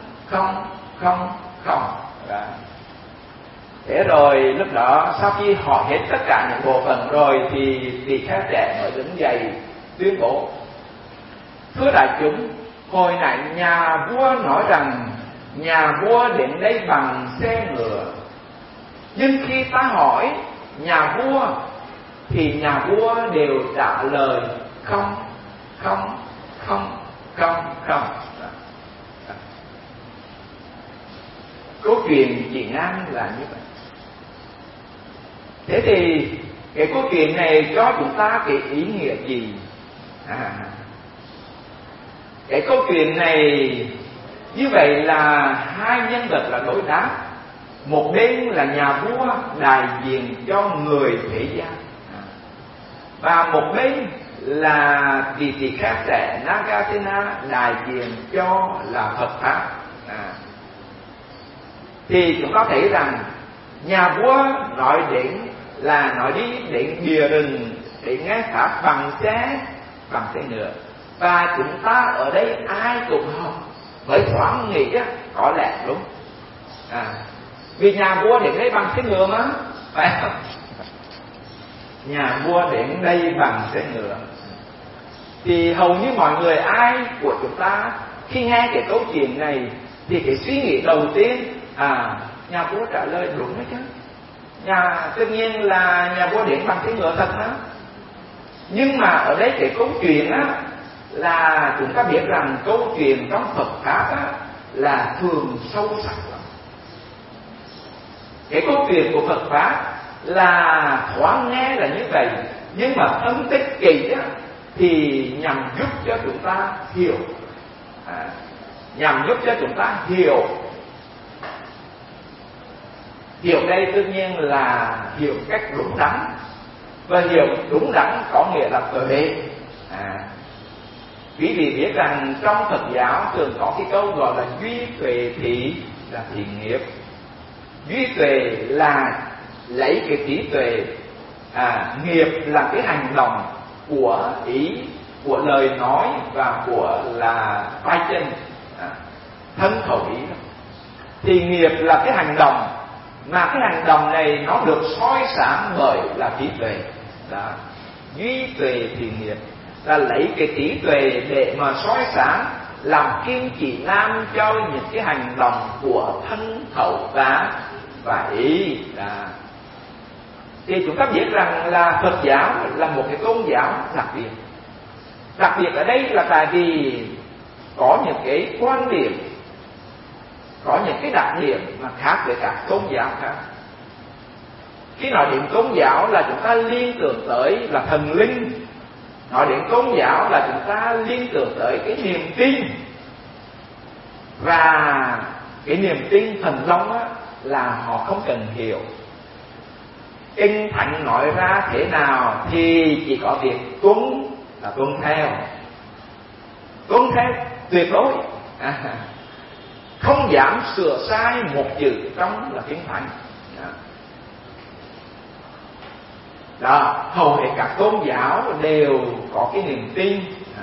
Thế rồi lúc đó sau khi hỏi hết tất cả những bộ phận rồi thì tỳ kheo trẻ mới đứng dậy tuyên bố, thưa đại chúng, hồi nãy nhà vua nói rằng nhà vua đến đây bằng xe ngựa, nhưng khi ta hỏi nhà vua thì nhà vua đều trả lời không. Câu chuyện chị Nam là như vậy. Thế thì cái câu chuyện này cho chúng ta cái ý nghĩa gì? Cái câu chuyện này như vậy là 2 nhân vật là đối đáp. Một bên là nhà vua đại diện cho người thế gian, và một bên là vị tỳ kheo trẻ Nagasena đại diện cho là Phật pháp. Thì chúng ta thấy rằng nhà vua nói đi đến bìa rừng để nghe pháp bằng xe ngựa, và chúng ta ở đây ai cũng học mới thoáng nghĩ có lẽ đúng. Vì nhà vua đến đây bằng xe ngựa mà, phải không? Nhà vua đến đây bằng xe ngựa thì hầu như mọi người ai của chúng ta khi nghe cái câu chuyện này thì cái suy nghĩ đầu tiên nhà vua trả lời đúng đấy chứ. Tất nhiên là nhà vua đến bằng xe ngựa thật đó. Nhưng mà ở đây cái câu chuyện là chúng ta biết rằng câu chuyện trong Phật pháp là thường sâu sắc lắm. Cái câu chuyện của Phật pháp là thoáng nghe là như vậy, nhưng mà phân tích kỳ thì nhằm giúp cho chúng ta hiểu, hiểu đây tất nhiên là hiểu cách đúng đắn, và hiểu đúng đắn có nghĩa là tuệ. Quý vị biết rằng trong Phật giáo thường có cái câu gọi là duy tuệ thị là thiện nghiệp. Duy tuệ là lấy cái trí tuệ, nghiệp là cái hành động của của lời nói và của là tay chân, thân khẩu ý. Thì nghiệp là cái hành động, mà cái hành động này nó được soi sáng bởi là trí tuệ. Đó. Duy tuệ thì nghiệp là lấy cái trí tuệ để mà soi sáng, làm kim chỉ nam cho những cái hành động của thân khẩu và ý. Thì chúng ta biết rằng là Phật giáo là một cái tôn giáo đặc biệt. Đặc biệt ở đây là tại vì có những cái quan điểm, có những cái đặc điểm mà khác với các tôn giáo khác. Khi nói đến tôn giáo là chúng ta liên tưởng tới là thần linh. Nói đến tôn giáo là chúng ta liên tưởng tới cái niềm tin. Và cái niềm tin thần long là họ không cần hiểu. Kinh Thánh nói ra thế nào thì chỉ có việc tuân là tuân theo. Tuân theo tuyệt đối. Không dám sửa sai một chữ trong là Kinh Thánh. Đó, hầu hết các tôn giáo đều có cái niềm tin.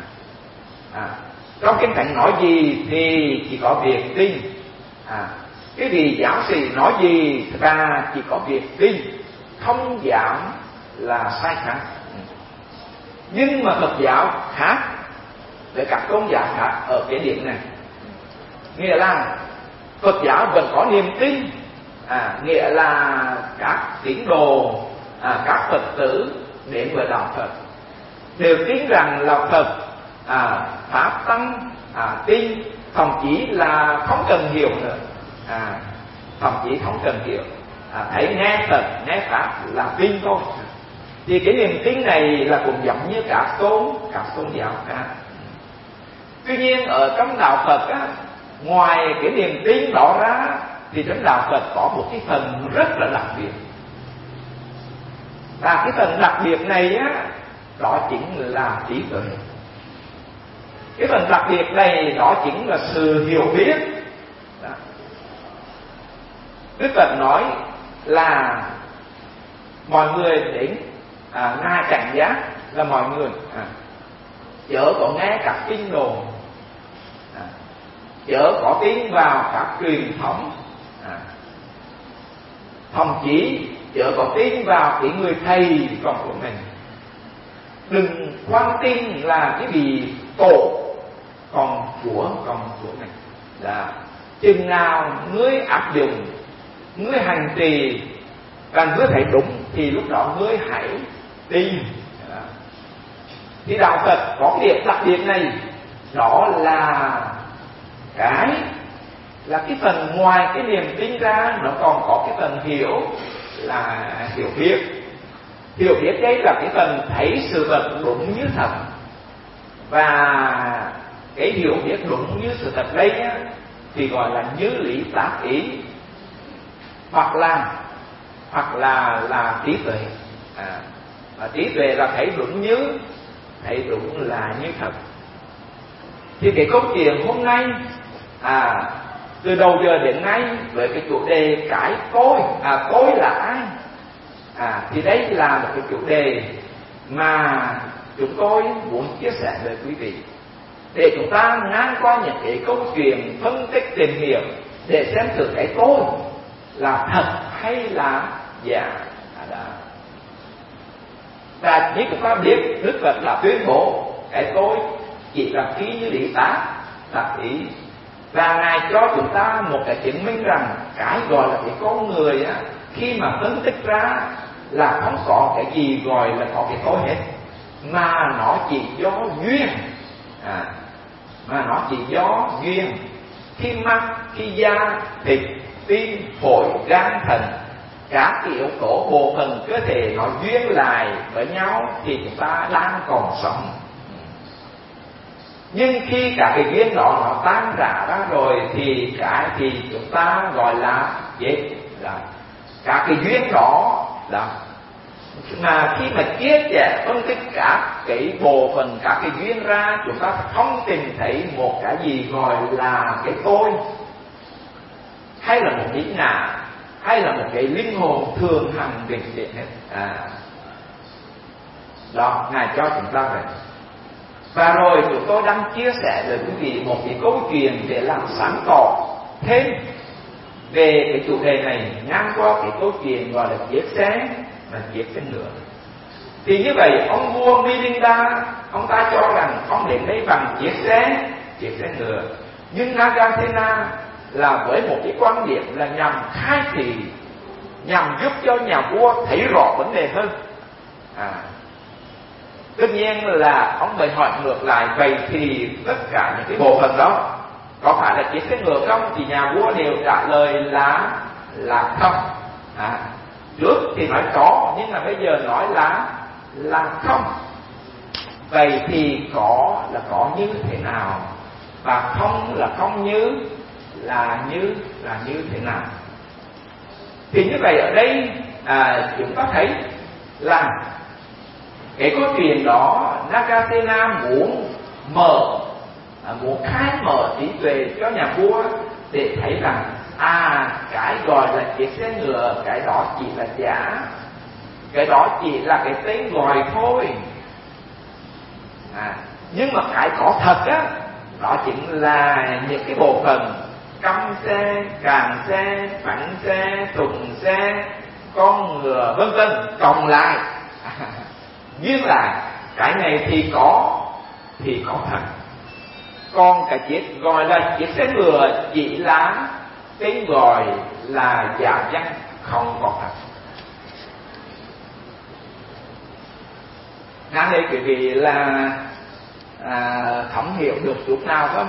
Trong Kinh Thánh nói gì thì chỉ có việc tin. Cái vị giáo sĩ nói gì ta chỉ có việc tin, không dám là sai khác. Nhưng mà Phật giáo khác với các tôn giáo khác ở cái điểm này, nghĩa là Phật giáo vẫn có niềm tin, nghĩa là các tín đồ, các Phật tử đến với đạo Phật đều tin rằng là Phật pháp tăng, tin, thậm chí là không cần hiểu nữa, thậm chí không cần hiểu, thấy nghe Phật nghe pháp là tin thôi. Thì cái niềm tin này là cũng giống như các tôn giáo khác. Tuy nhiên ở trong đạo Phật ngoài cái niềm tin đó ra thì trong đạo Phật có một cái phần rất là đặc biệt. Và cái phần đặc biệt này đó chính là trí tuệ. Cái phần đặc biệt này đó chính là sự hiểu biết. Đức Phật nói là mọi người đến Ngài Cảnh Giác là mọi người chớ có nghe các kinh đồn, chớ có tin vào các truyền thống, thậm chí chớ có tin vào cái người thầy còn của mình. Đừng quan tin là cái vị tổ còn của mình. Là chừng nào ngươi áp dụng, ngươi hành trì và ngươi thấy đúng thì lúc đó ngươi hãy tin. Thì đạo Phật có cái điểm đặc biệt này, đó là cái phần ngoài cái niềm tin ra, nó còn có cái phần hiểu, là hiểu biết. Hiểu biết đấy là cái phần thấy sự vật đúng như thật. Và cái hiểu biết đúng như sự thật đây thì gọi là như lý tác ý, hoặc là trí tuệ. Và trí tuệ là thấy đúng là như thật. Thì cái câu chuyện hôm nay từ đầu giờ đến nay với cái chủ đề cái tôi là ai, thì đây là một cái chủ đề mà chúng tôi muốn chia sẻ với quý vị, để chúng ta ngang qua những cái câu chuyện phân tích tìm hiểu để xem thử cái tôi là thật hay là giả. Và như chúng ta biết, Đức Phật là tuyên bố cái tôi chỉ là khí như lý tác ý. Và Ngài cho chúng ta một cái chứng minh rằng cái gọi là cái con người khi mà phân tích ra là không có cái gì gọi là có cái tôi hết, mà nó chỉ do duyên. Khi mắt, khi da, thịt, tim, phổi, gan, thận, các cái yếu tố bộ phận cơ thể nó duyên lại với nhau thì chúng ta đang còn sống. Nhưng khi cả cái duyên đó nó tan rã ra rồi thì chúng ta gọi là chết. Cả cái duyên đó mà khi mà chia sẻ phân tích các cái bộ phận, các cái duyên ra, chúng ta không tìm thấy một cái gì gọi là cái tôi, hay là một ý ngã, hay là một cái linh hồn thường hằng vĩnh viễn hết. Đó, Ngài cho chúng ta vậy. Và rồi chúng tôi đang chia sẻ với quý vị một cái câu chuyện để làm sáng tỏ thêm về cái chủ đề này, ngang qua cái câu chuyện gọi là chiếc xe và chiếc xe ngựa. Thì như vậy ông vua Milinda, ông ta cho rằng ông đến đây bằng chiếc xe ngựa. Nhưng Nagasena là với một cái quan điểm là nhằm khai thị, nhằm giúp cho nhà vua thấy rõ vấn đề hơn. Tất nhiên là ông mới hỏi ngược lại, vậy thì tất cả những cái bộ phận đó có phải là chiếc xe ngựa không? Thì nhà vua đều trả lời là không. Trước thì nói có, nhưng mà bây giờ nói là không. Vậy thì có là có như thế nào, và không là không như thế nào? Thì như vậy ở đây chúng ta thấy là cái câu chuyện đó Nagasena muốn khai mở trí tuệ cho nhà vua để thấy rằng cái gọi là chiếc xe ngựa, cái đó chỉ là giả, cái đó chỉ là cái tên gọi thôi. Nhưng mà cái có thật á, đó chính là những cái bộ phận căm xe, càng xe, phẳng xe, thùng xe, con ngựa vân vân cộng lại. Nhưng là cái này thì có thật. Còn cái chiếc gọi là chiếc xe ngựa chỉ là tên gọi, là giả danh, không có thật. Ngắn đây quý vị là không hiểu được chút nào không?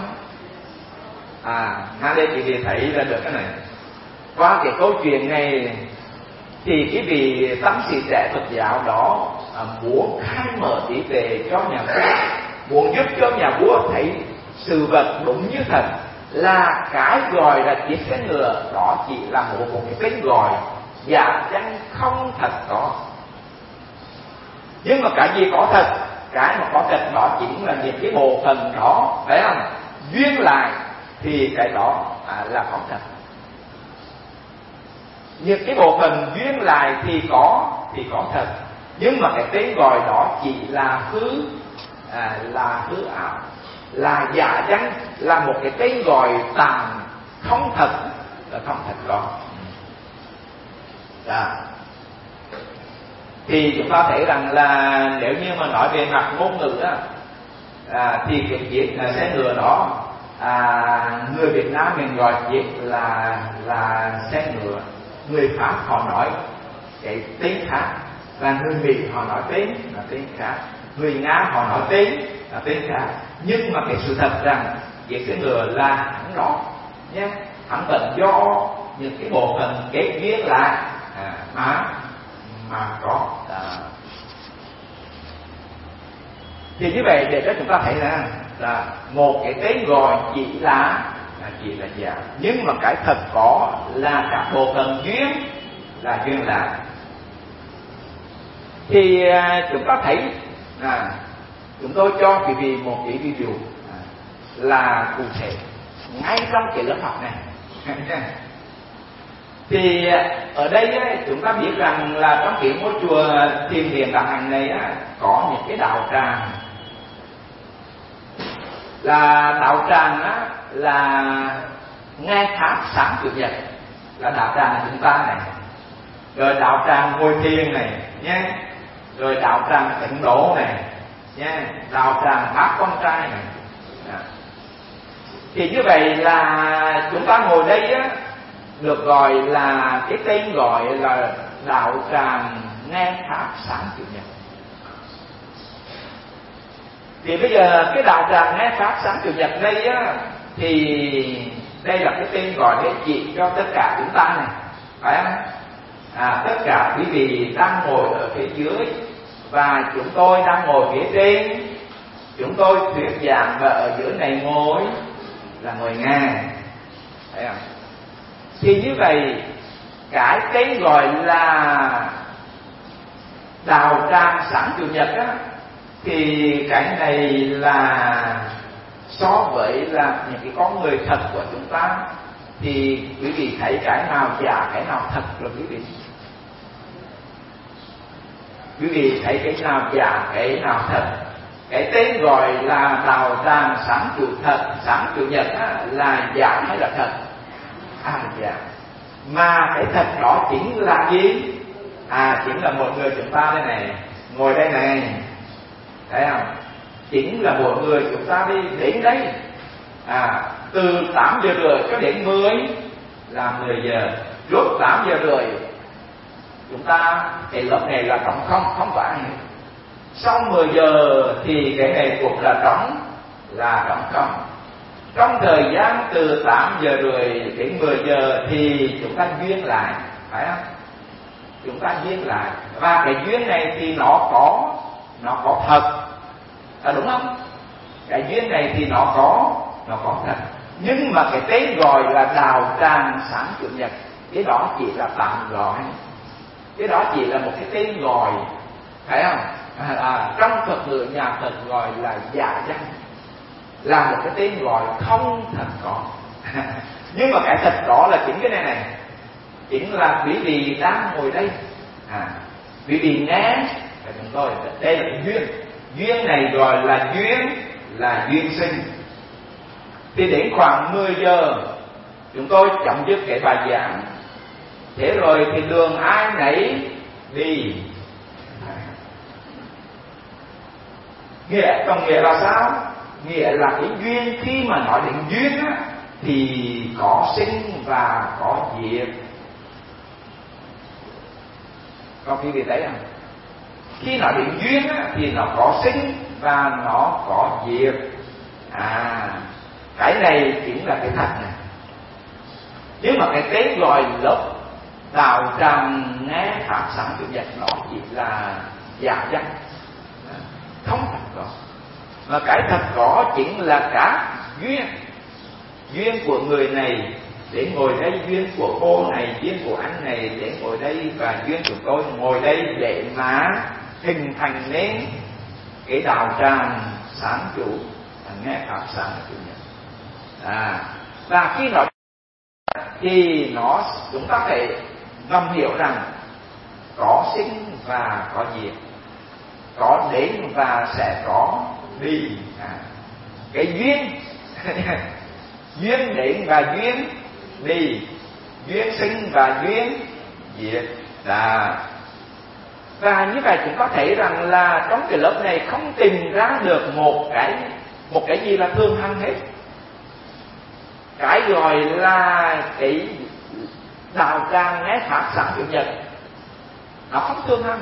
Ngắn đây quý vị thấy là được cái này. Qua cái câu chuyện này thì cái vị tâm sĩ trẻ Phật giáo đó muốn khai mở trí tuệ cho nhà vua, muốn giúp cho nhà vua thấy sự vật đúng như thật, là cái gọi là chiếc xe ngựa đó chỉ là một cái tên gọi giả danh, không thật có. Nhưng mà cái gì có thật, cái mà có thật đó chính là những cái bộ phận đó, phải không? Duyên lại thì cái đó là có thật. Những cái bộ phận duyên lại thì có thật. Nhưng mà cái tên gọi đó chỉ là hư ảo, là giả danh, là một cái tên gọi tạm, không thật, là không thật có. Thì chúng ta thấy rằng là nếu như mà nói về mặt ngôn ngữ đó, thì cái chiếc xe ngựa đó, người Việt Nam mình gọi chiếc là xe ngựa, người Pháp họ nói cái tên khác, và người Mỹ họ nói tên là tên khác, người Nga họ nói tên là tên khác. Nhưng mà cái sự thật rằng chiếc xe ngựa là hắn đó nhé, hắn vẫn do những cái bộ phận kết duyên lại mà có. Thì như vậy để cho chúng ta thấy là một cái tên gọi chỉ là giả, nhưng mà cái thật có là các bộ phận duyên, là duyên lại. Thì chúng ta thấy chúng tôi cho quý vị một cái ví dụ là cụ thể ngay trong cái lớp học này. Thì ở đây chúng ta biết rằng là trong cái ngôi chùa Thiền Viện Đạo Hạnh này có những cái đạo tràng. Là đạo tràng là nghe pháp sáng chủ nhật, là đạo tràng chúng ta này. Rồi đạo tràng ngồi thiền này nhé, rồi đạo tràng tịnh độ này nhé, đạo tràng bác con trai này. Thì như vậy là chúng ta ngồi đây được gọi là cái tên gọi là đạo tràng nghe pháp sáng chủ nhật. Thì bây giờ cái đạo tràng nghe pháp sáng chủ nhật đây thì đây là cái tên gọi để chỉ cho tất cả chúng ta này, phải không? Tất cả quý vị đang ngồi ở phía dưới và chúng tôi đang ngồi phía trên. Chúng tôi thuyết giảng và ở giữa này ngồi là ngồi nghe, phải không? Thì như vậy cái tên gọi là đạo tràng sáng chủ nhật thì cái này là so với là những cái con người thật của chúng ta, thì quý vị thấy cái nào giả, cái nào thật rồi quý vị? Quý vị thấy cái nào giả, cái nào thật? cái tên gọi là đạo tràng sáng chủ thật, sáng chủ nhật á, là giả hay là thật? Giả. Mà cái thật đó chính là gì? Chính là một người chúng ta đây này, ngồi đây này, thấy không? Chính là một người chúng ta đi đến đây, từ 8 giờ rưỡi cho đến 10 là 10 giờ. Lúc 8 giờ rưỡi chúng ta cái lớp này là trống không có ai. Sau 10 giờ thì cái này cũng là trống không. Trong thời gian từ 8 giờ rưỡi đến 10 giờ thì chúng ta duyên lại, phải không? Chúng ta duyên lại, và cái duyên này thì nó có thật, đúng không? Cái duyên này thì nó có thật. Nhưng mà cái tên gọi là đạo tràng sáng chủ nhật, cái đó chỉ là tạm gọi, cái đó chỉ là một cái tên gọi, phải không? Trong thuật ngữ nhà Phật gọi là giả danh, là một cái tên gọi không thật có. Nhưng mà cái thật đó là chính cái này, chính là quý vị đang ngồi đây, quý vị nghe và chúng tôi, đây là cái duyên này gọi là duyên sinh. Thì đến khoảng 10 giờ chúng tôi chấm dứt cái bài giảng, thế rồi thì đường ai nấy đi. Còn nghĩa là sao? Nghĩa là cái duyên, khi mà nói đến duyên á, thì có sinh và có diệt. Có quý vị thấy không? Khi nói đến duyên á, thì nó có sinh và nó có diệt. Cái này chính là cái thật này. Nhưng mà cái tên gọi lớp đạo tràng nghe pháp sáng chủ nhật nó chỉ là giả danh, không thật có. Mà cái thật có chính là cả duyên của người này để ngồi đây, duyên của cô này, duyên của anh này để ngồi đây, và duyên của tôi ngồi đây để mà hình thành nên cái đạo tràng sáng chủ nghe pháp sáng chủ nhật. Và khi nói thì chúng ta phải ngầm hiểu rằng có sinh và có diệt, có đến và sẽ có đi. Cái duyên duyên đến và duyên đi, duyên sinh và duyên diệt. Và như vậy chúng có thấy rằng là trong cái lớp này không tìm ra được một cái gì là thường hằng hết. Cái gọi là cái đạo tràng nghe pháp sáng chủ nhật nó không thường hằng.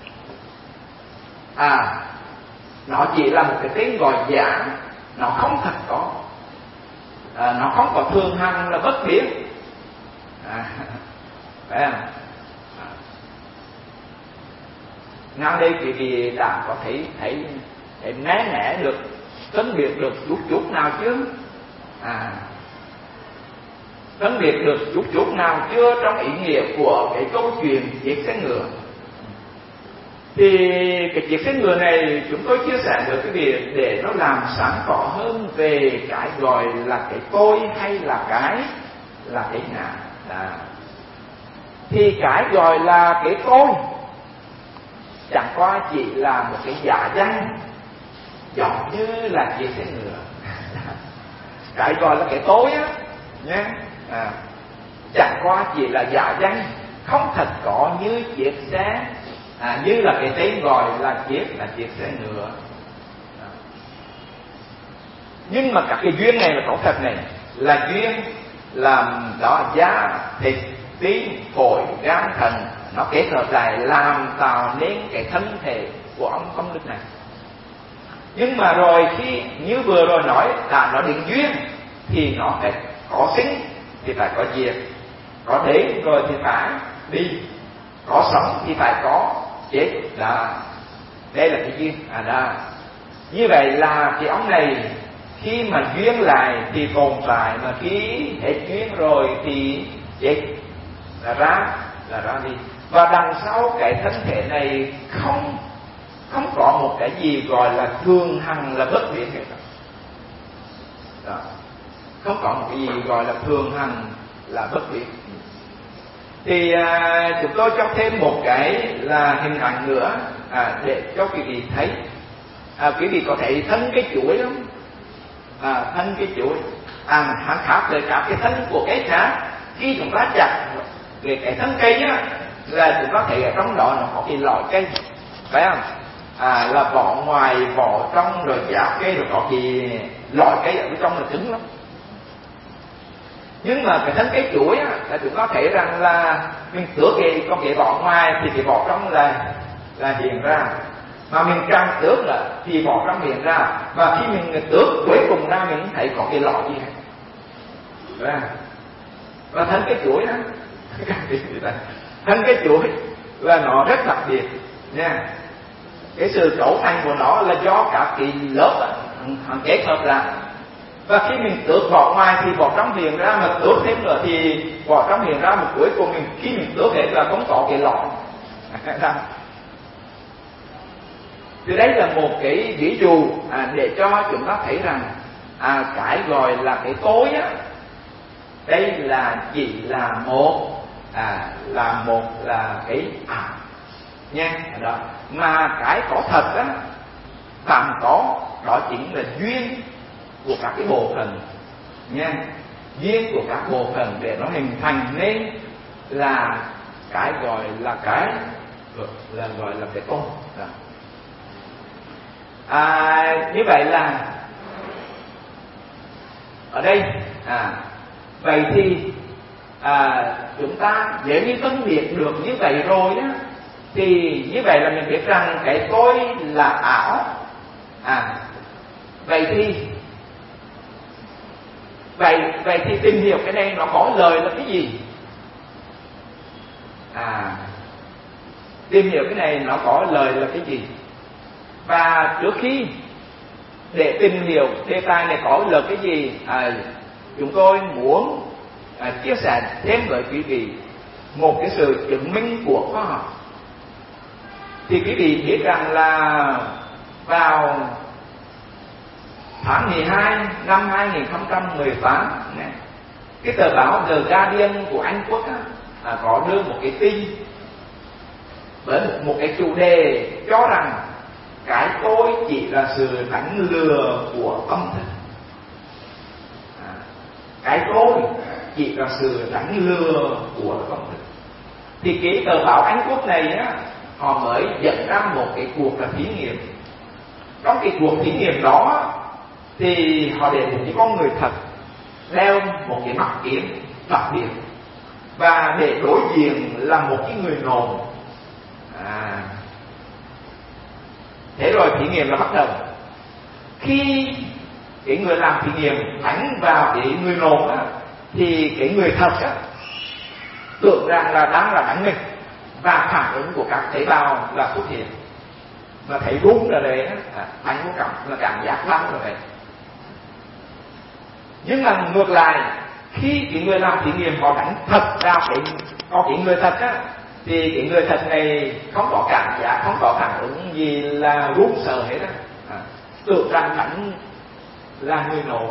Nó chỉ là một cái tên gọi giả, nó không thật có, nó không có thường hằng, là bất biến. Phải không? Ngay đây quý vị đã có thấy né được, phân biệt được chút nào chứ? Phân biệt được chút nào chưa trong ý nghĩa của cái câu chuyện chiếc xe ngựa? Thì cái chiếc xe ngựa này chúng tôi chia sẻ với quý vị để nó làm sáng tỏ hơn về cái gọi là cái tôi hay là cái ngã. Thì cái gọi là cái tôi chẳng qua chỉ là một cái giả danh, giống như là chiếc xe ngựa. Cái gọi là cái tôi á nhé, chẳng qua chỉ là giả danh, không thật có như chiếc xe, như là cái tên gọi là chiếc xe ngựa. Nhưng mà các cái duyên này là có thật này, là duyên làm đó da thịt tim phổi gan thận nó kết hợp lại làm tạo nên cái thân thể của ông công đức này. Nhưng mà rồi khi như vừa rồi nói là nó định duyên thì nó phải có sinh thì phải có diệt, có đến rồi thì phải đi, có sống thì phải có chết. Đây là cái duyên. Như vậy là cái ông này khi mà duyên lại thì tồn tại, mà khi hết duyên rồi thì chết, là ra đi. Và đằng sau cái thân thể này không có một cái gì gọi là thường hằng, là bất biến hết. Không có một cái gì gọi là thường hằng là bất biến. Thì chúng tôi cho thêm một cái là hình ảnh nữa để cho quý vị thấy Quý vị có thể thân cái chuỗi không? Thân cái chuỗi hắn khác với cả cái thân của cây khác. Khi chúng ta chặt về cái thân cây á, là chúng ta thấy ở trong đó nó có cái lõi cây, phải không? Là vỏ ngoài vỏ trong, rồi giá cây, rồi có cái lõi cây ở trong là cứng lắm. Nhưng mà cái thân cây chuỗi á, là chúng ta thấy rằng là mình tước con cái vỏ ngoài thì cái vỏ trong là hiện ra, mà mình càng tước là thì vỏ trong hiện ra, và khi mình tước cuối cùng ra mình thấy có cái lõi gì hết. Và thân cái chuỗi đó thân cái chuỗi là nó rất đặc biệt nha. Cái sự cấu thành của nó là do các cái lớp kết hợp lại, và khi mình tước vỏ ngoài thì vỏ trong hiện ra, mà tước thêm nữa thì vỏ trong hiện ra, một cuối cùng khi mình tước hết là không có cái lõi. Thì đây là một cái ví dụ để cho chúng ta thấy rằng cái gọi là cái tôi á, đây là chỉ là một là cái ảo nha. Đó, mà cái có thật á, bạn có đó chính là duyên của các cái bộ phận nha, duyên của các bộ phận để nó hình thành nên là cái gọi là cái tôi. Như vậy là ở đây vậy thì chúng ta nếu như phân biệt được như vậy rồi đó, thì như vậy là mình biết rằng cái tôi là ảo. Vậy thì tìm hiểu cái này nó có lời là cái gì? Tìm hiểu cái này nó có lời là cái gì? Và trước khi để tìm hiểu đề tài này có lời cái gì, chúng tôi muốn chia sẻ thêm với quý vị một cái sự chứng minh của khoa học. Thì quý vị biết rằng là vào tháng 12 năm 2018 này, cái tờ báo The Guardian của Anh Quốc có đưa một cái tin với một cái chủ đề cho rằng cái tôi chỉ là sự đánh lừa của tâm thức. Cái tôi chỉ là sự đánh lừa của tâm thức. Thì cái tờ báo Anh Quốc này á, họ mới dẫn ra một cái cuộc là thí nghiệm. Trong cái cuộc thí nghiệm đó thì họ để một cái con người thật đeo một cái mắt kiếng đặc biệt, và để đối diện là một cái người nồn. Thế rồi thí nghiệm là bắt đầu. Khi cái người làm thí nghiệm đánh vào cái người nồn á, thì cái người thật á tưởng rằng là đang là đánh mình, và phản ứng của các tế bào là xuất hiện, mà thấy run là đấy, đánh có cảm giác lắm rồi đấy. Nhưng mà ngược lại, khi cái người làm thí nghiệm họ đánh thật ra cái người thật á, thì cái người thật này không có cảm giác, không có phản ứng gì là run sợ hết á, tưởng rằng đánh là người nộp.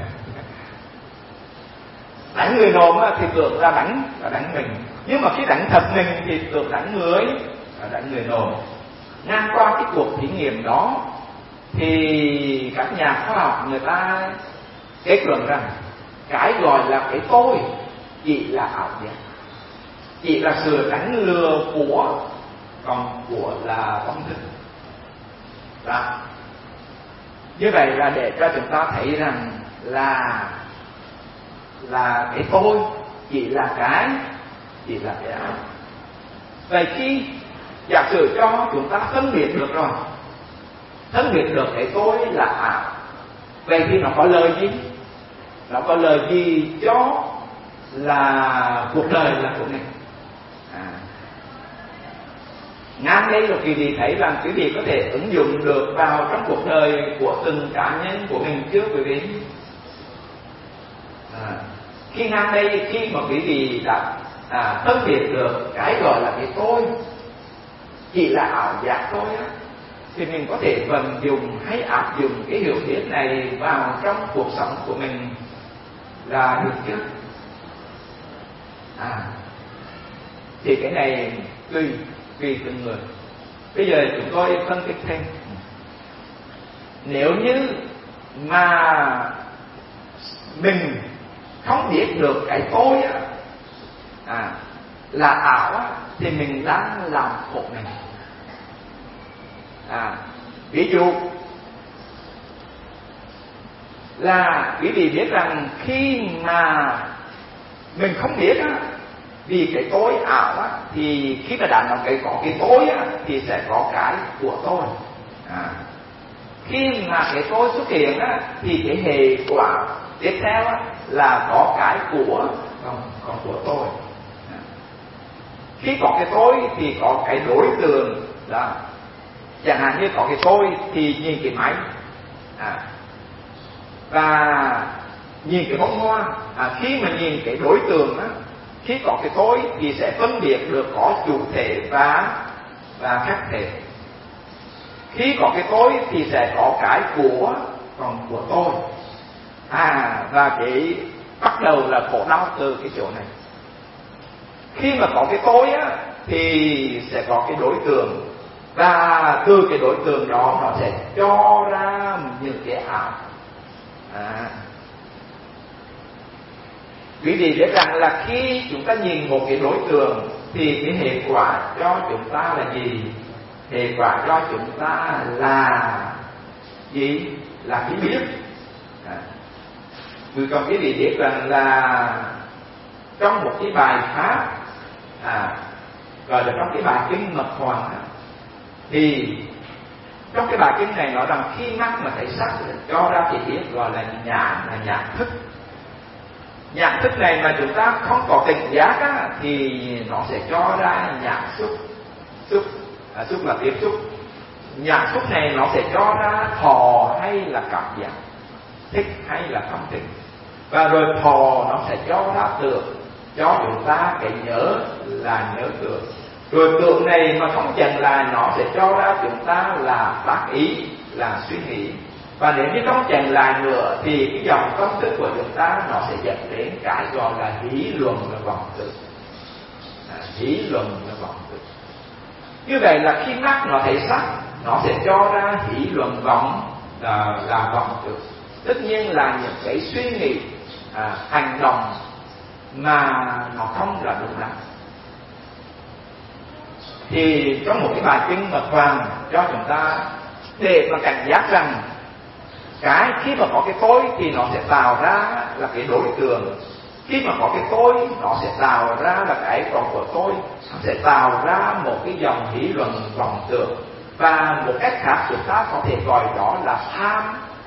Đánh người nộp thì tưởng là đánh mình, nhưng mà khi đánh thật mình thì tưởng đánh người nộp. Ngang qua cái cuộc thí nghiệm đó thì các nhà khoa học người ta kết luận rằng cái gọi là cái tôi chỉ là ảo giác, chỉ là sự đánh lừa của là tâm thức. Đó. Như vậy là để cho chúng ta thấy rằng là cái tôi chỉ là cái ảo. Vậy khi giả sử cho chúng ta phân biệt được rồi, phân biệt được cái tôi là ảo, vậy thì nó có lời gì? Nó có lời gì cho là cuộc đời là của mình? Ngang đây rồi quý vị thấy rằng quý vị có thể ứng dụng được vào trong cuộc đời của từng cá nhân của mình chưa quý vị? Khi ngang đây, khi mà quý vị đã phân biệt được cái gọi là cái tôi chỉ là ảo giác thôi á, thì mình có thể vận dụng hay áp dụng cái hiểu biết này vào trong cuộc sống của mình là được chứ? Thì cái này tùy từng người. Bây giờ chúng tôi phân tích thêm. nếu như mà mình không biết được cái tôi là ảo thì mình đang làm khổ mình. Ví dụ là quý vị biết rằng khi mà mình không biết vì cái tôi ảo thì khi mà đã nói có cái tôi thì sẽ có cái của tôi. Khi mà cái tôi xuất hiện thì cái hệ quả tiếp theo là có cái của còn của tôi. Khi có cái tôi thì có cái đối tượng đó. Chẳng hạn như có cái tôi thì nhìn cái máy và nhìn cái bông hoa. Khi mà nhìn cái đối tượng khi có cái tôi thì sẽ phân biệt được có chủ thể và khách thể. Khi có cái tôi thì sẽ có cái của còn của tôi. Và cái bắt đầu là khổ đau từ cái chỗ này. Khi mà có cái tôi thì sẽ có cái đối tượng, và từ cái đối tượng đó nó sẽ cho ra những cái ảo. Quý vị biết rằng là khi chúng ta nhìn một cái đối tượng thì cái hệ quả cho chúng ta là gì? Hệ quả cho chúng ta là gì? Là cái biết. Vì còn quý vị biết rằng là trong một cái bài pháp gọi là trong cái bài kinh Mật Hoàng thì trong cái bài kinh này nói rằng khi mắt mà thấy sắc cho ra chỉ biết gọi là nhãn thức. Nhãn thức này mà chúng ta không có tỉnh giác thì nó sẽ cho ra nhãn xúc. Xúc là tiếp xúc. Nhãn xúc này nó sẽ cho ra thọ hay là cảm giác, thích hay là không thích. Và rồi thọ nó sẽ cho ra tưởng, cho chúng ta cái nhớ là nhớ tưởng. Rồi tưởng này mà không chừng là nó sẽ cho ra chúng ta là tác ý, là suy nghĩ. Và nếu như không chừng là nữa thì cái dòng công thức của chúng ta nó sẽ dẫn đến cái gọi là hí luận và vọng tưởng. Hí luận và vọng tưởng. Như vậy là khi mắt nó thấy sắc, nó sẽ cho ra hí luận vọng là vọng tưởng. Tất nhiên là những cái suy nghĩ, hành động mà nó không là đúng đắn. Thì trong một cái bài kinh Mật Hoàng cho chúng ta để mà cảnh giác rằng cái khi mà có cái tôi thì nó sẽ tạo ra là cái đối tượng. Khi mà có cái tôi nó sẽ tạo ra là cái còn của tôi. Nó sẽ tạo ra một cái dòng hí luận vọng tưởng. Và một cách khác chúng ta có thể gọi đó là tham.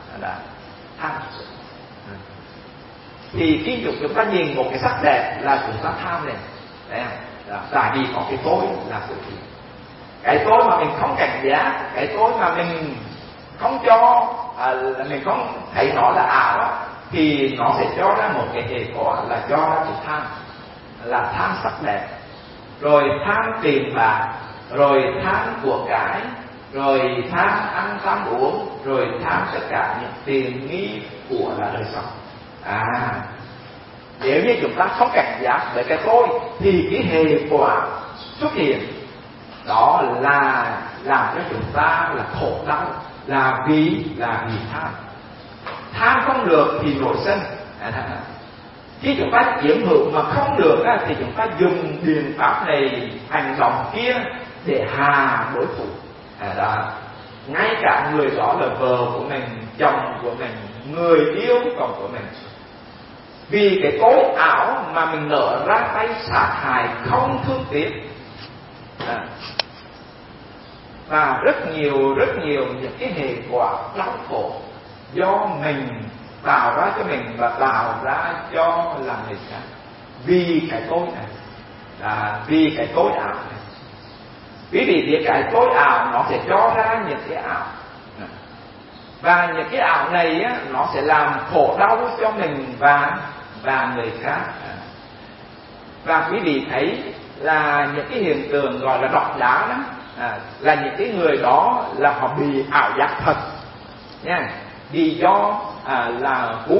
Thì khi chúng ta nhìn một cái sắc đẹp là chúng ta tham này. Đấy không? Tại vì có cái tôi là sự thiện. Cái tôi mà mình không cảnh giác, cái tôi mà mình không cho, mình không thấy nó là ảo thì nó sẽ cho ra một cái hệ quả là cho ra cái tham, là tham sắc đẹp, rồi tham tiền bạc, rồi tham của cải, rồi tham ăn tham uống, rồi tham tất cả những tiền nghi của là đời sống. Nếu như chúng ta không cảnh giác với cái tôi thì cái hệ quả xuất hiện đó là làm cho chúng ta là khổ đau, là vì tham. Tham không được thì nổi sân. Khi chúng ta chiếm hữu mà không được thì chúng ta dùng biện pháp này, hành động kia để hà đối thủ. Ngay cả người đó là vợ của mình, chồng của mình, người yêu còn của mình. Vì cái tối ảo mà mình nở ra tay sát hại không thương tiếc. Và rất nhiều những cái hệ quả đau khổ do mình tạo ra cho mình và tạo ra cho là người khác. Vì cái tối này, vì cái tối ảo này. Quý vị biết cái tối ảo nó sẽ cho ra những cái ảo. Và những cái ảo này nó sẽ làm khổ đau cho mình và người khác. Và quý vị thấy là những cái hiện tượng gọi là đọt đá đó, là những cái người đó là họ bị ảo giác thật nha, vì do là hút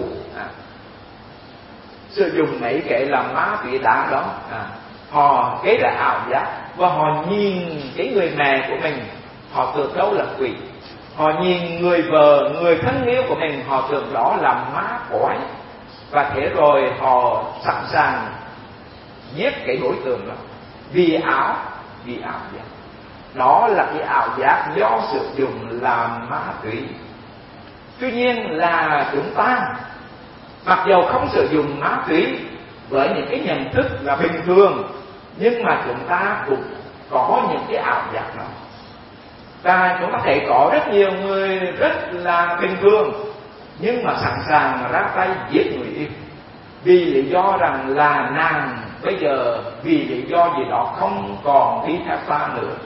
sử dụng mấy cái là má túy đá đó, họ cái là ảo giác và họ nhìn cái người mẹ của mình, họ tưởng đâu là quỷ, Họ nhìn người vợ, người thân yêu của mình, họ tưởng đó là ma quái, và thế rồi họ sẵn sàng giết cái đối tượng đó vì ảo giác. Đó là cái ảo giác do sử dụng làm ma túy. Tuy nhiên là chúng ta mặc dầu không sử dụng ma túy với những cái nhận thức là bình thường, nhưng mà chúng ta cũng có những cái ảo giác đó. Và chúng ta thấy có rất nhiều người rất là bình thường, nhưng mà sẵn sàng ra tay giết người yêu vì lý do rằng là nàng bây giờ vì lý do gì đó không còn đi theo ta nữa.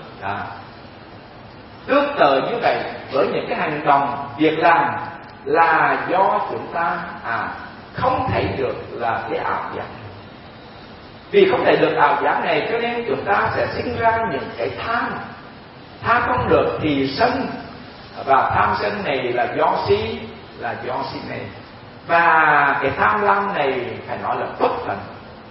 Tương tự như vậy với những cái hành động việc làm là do chúng ta không thấy được là cái ảo giác. Vì không thấy được ảo giác này cho nên chúng ta sẽ sinh ra những cái tham không được thì sân, và tham sân này là do si này, và cái tham lam này phải nói là bất tận.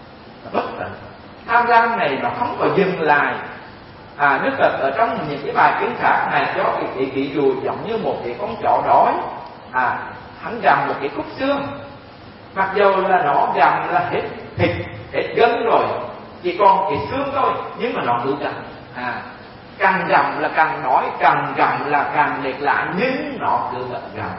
Tham lam này nó không có dừng lại. Đức Phật ở trong những cái bài kinh khác này cho cái ví dụ giống như một cái con chó đói, hắn gặm một cái khúc xương, mặc dầu là nó gặm là hết thịt hết gân rồi, chỉ còn cái xương thôi, nhưng mà nó cứ gặm. Càng gặm là càng nói, càng gặm là càng lệch lại, nhưng nó cứ vẫn gặm.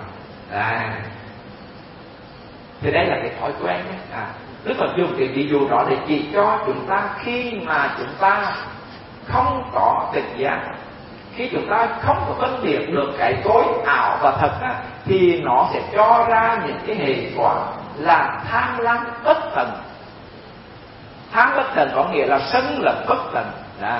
Thì đây là cái thói quen đấy. Đức Phật dùng cái ví dụ đó để chỉ cho chúng ta khi mà chúng ta không có tỉnh giác, khi chúng ta không có phân biệt được cái tối ảo và thật thì nó sẽ cho ra những cái hệ quả là tham lam bất tận. Tham bất tận có nghĩa là sân là bất tận,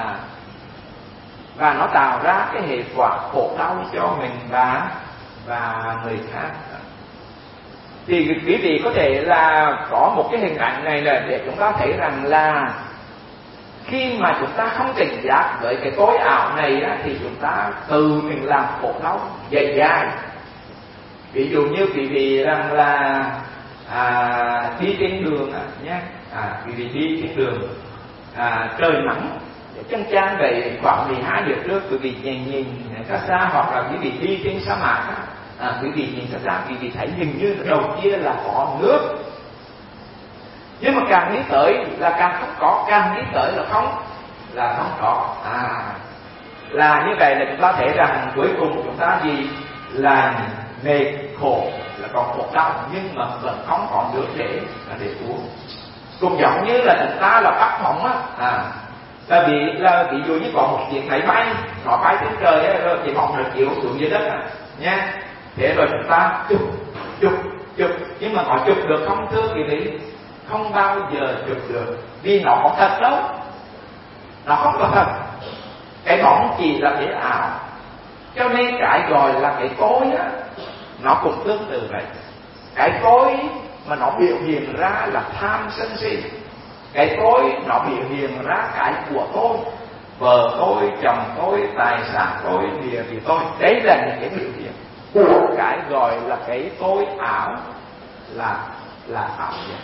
và nó tạo ra cái hệ quả khổ đau cho mình và người khác. Thì quý vị có thể là có một cái hình ảnh này là để chúng ta thấy rằng là khi mà chúng ta không tỉnh giác với cái tối ảo này thì chúng ta tự mình làm khổ đau dài. Ví dụ như quý vị rằng là đi trên đường nhé, quý vị đi trên đường trời nắng, chân trang vậy khoảng 12 giờ trước quý vị nhìn ra xa, hoặc là quý vị đi trên sa mạc quý vị nhìn ra quý vị thấy hình như đầu kia là có nước, nhưng mà càng đi tới là càng không có, càng đi tới là không có. Là như vậy là chúng ta thấy rằng cuối cùng chúng ta gì là mệt khổ, là còn khổ đau, nhưng mà vẫn không còn nước để uống. Cũng giống như là chúng ta là bắt bóng là ví dụ như có một chiếc máy bay nó bay trên trời rồi thì bóng nó chiếu xuống dưới đất nha. Thế rồi chúng ta chụp, nhưng mà có chụp được không thưa quý vị? Không bao giờ chụp được, vì nó không thật đâu, nó không có thật. Cái bóng chỉ là cái ảo, cho nên cái gọi là cái tối nó cũng tương tự vậy. Cái tối mà nó biểu hiện ra là tham sân si, cái tôi nó biểu hiện ra cái của tôi, vợ tôi, chồng tôi, tài sản tôi, địa vị tôi. Đấy là những cái biểu hiện của cái gọi là cái tôi ảo, là ảo giác.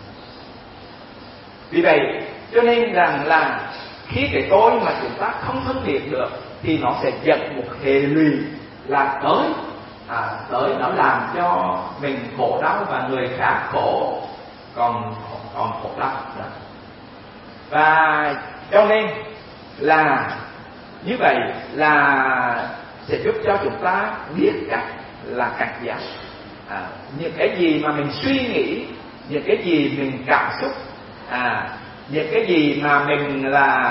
Vì vậy cho nên rằng là khi cái tôi mà chúng ta không phân biệt được thì nó sẽ dẫn một hệ lụy là tới nó làm cho mình khổ đau và người khác khổ, còn khổ đau. Và cho nên là như vậy là sẽ giúp cho chúng ta biết cách là cảnh giác. Những cái gì mà mình suy nghĩ, những cái gì mình cảm xúc, những cái gì mà mình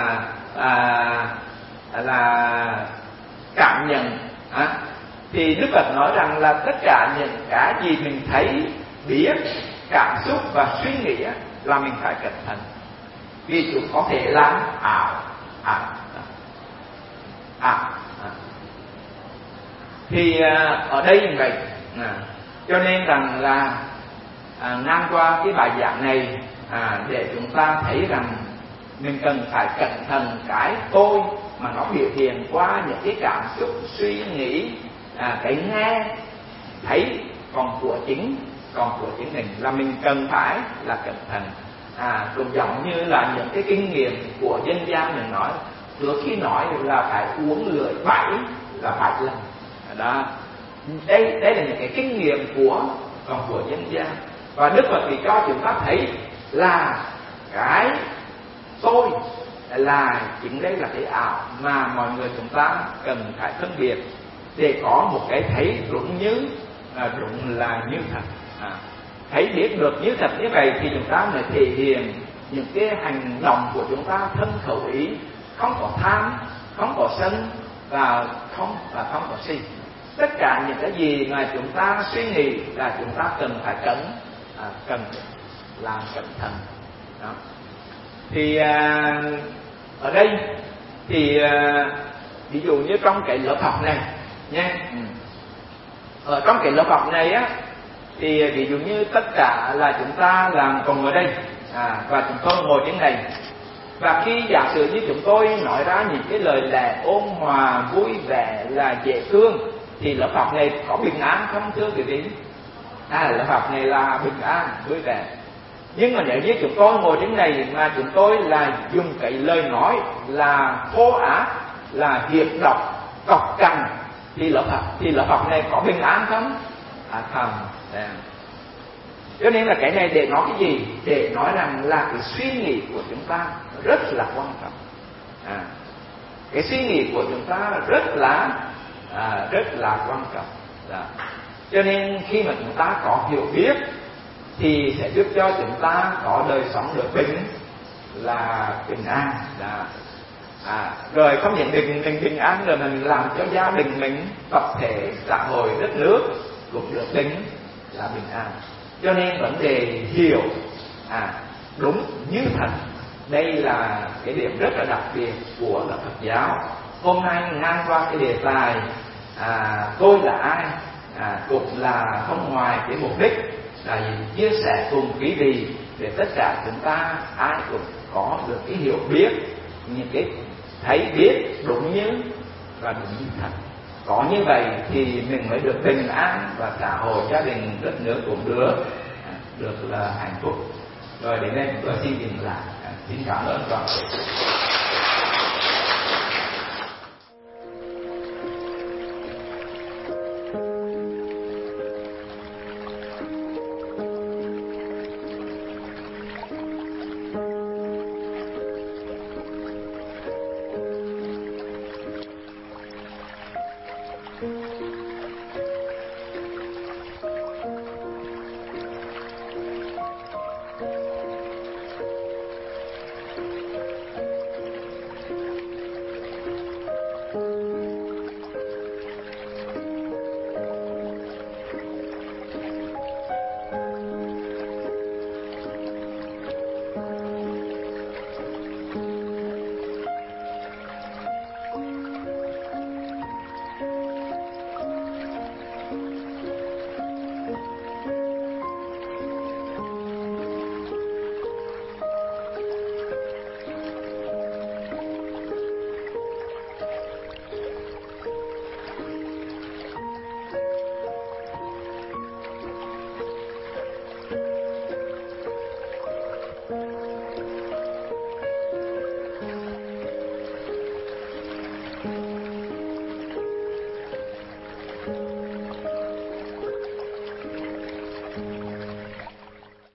là cảm nhận, thì Đức Phật nói rằng là tất cả những cái gì mình thấy, biết, cảm xúc và suy nghĩ là mình phải cẩn thận, vì chúng có thể làm ảo. Thì ở đây như vậy, cho nên rằng là ngang qua cái bài giảng này để chúng ta thấy rằng mình cần phải cẩn thận cái tôi mà nó biểu hiện qua những cái cảm xúc, suy nghĩ, cái nghe, thấy, còn của chính mình là mình cần phải là cẩn thận. Cũng giống như là những cái kinh nghiệm của dân gian mình nói, trước khi nói là phải uống lưỡi 7 lần, Đó, đây là những cái kinh nghiệm của dân gian. Và Đức Phật thì cho chúng ta thấy là cái tôi là chính đây là cái ảo mà mọi người chúng ta cần phải phân biệt để có một cái thấy đúng là như thật. Thấy biết được như thật như vậy thì chúng ta mới thể hiện những cái hành động của chúng ta thân khẩu ý, không có tham, không có sân và không có si. Tất cả những cái gì mà chúng ta suy nghĩ là chúng ta cần phải cần làm cẩn thận. Đó. Thì ở đây thì ví dụ như trong cái lớp học này nhé, ở trong cái lớp học này á, thì ví dụ như tất cả là chúng ta làm cùng ở đây và chúng tôi ngồi trên này, và khi giả sử như chúng tôi nói ra những cái lời lẽ ôn hòa vui vẻ là dễ thương thì lớp học này có bình an không thưa quý vị? Lớp học này là bình an vui vẻ. Nhưng mà nếu như chúng tôi ngồi trên này mà chúng tôi là dùng cái lời nói là thô ác, là hiệp độc, cọc cằn thì lớp học này có bình an không? Không. Cho nên là cái này để nói cái gì? Để nói rằng là cái suy nghĩ của chúng ta rất là quan trọng. Cái suy nghĩ của chúng ta rất là quan trọng. Cho nên khi mà chúng ta có hiểu biết thì sẽ giúp cho chúng ta có đời sống được bình an. Rồi không những mình bình an rồi mình làm cho gia đình mình, tập thể, xã hội, đất nước cũng được bình an. Cho nên vấn đề hiểu đúng như thật, đây là cái điểm rất là đặc biệt của lớp Phật giáo. Hôm nay ngang qua cái đề tài tôi là ai cũng là không ngoài cái mục đích là chia sẻ cùng quý vị để tất cả chúng ta ai cũng có được cái hiểu biết, những cái thấy biết đúng như và đúng như thật. Có như vậy thì mình mới được bình an và xã hội, gia đình, đất nước cũng được là hạnh phúc. Rồi đến đây chúng tôi xin dừng lại. Xin cảm ơn toàn thể.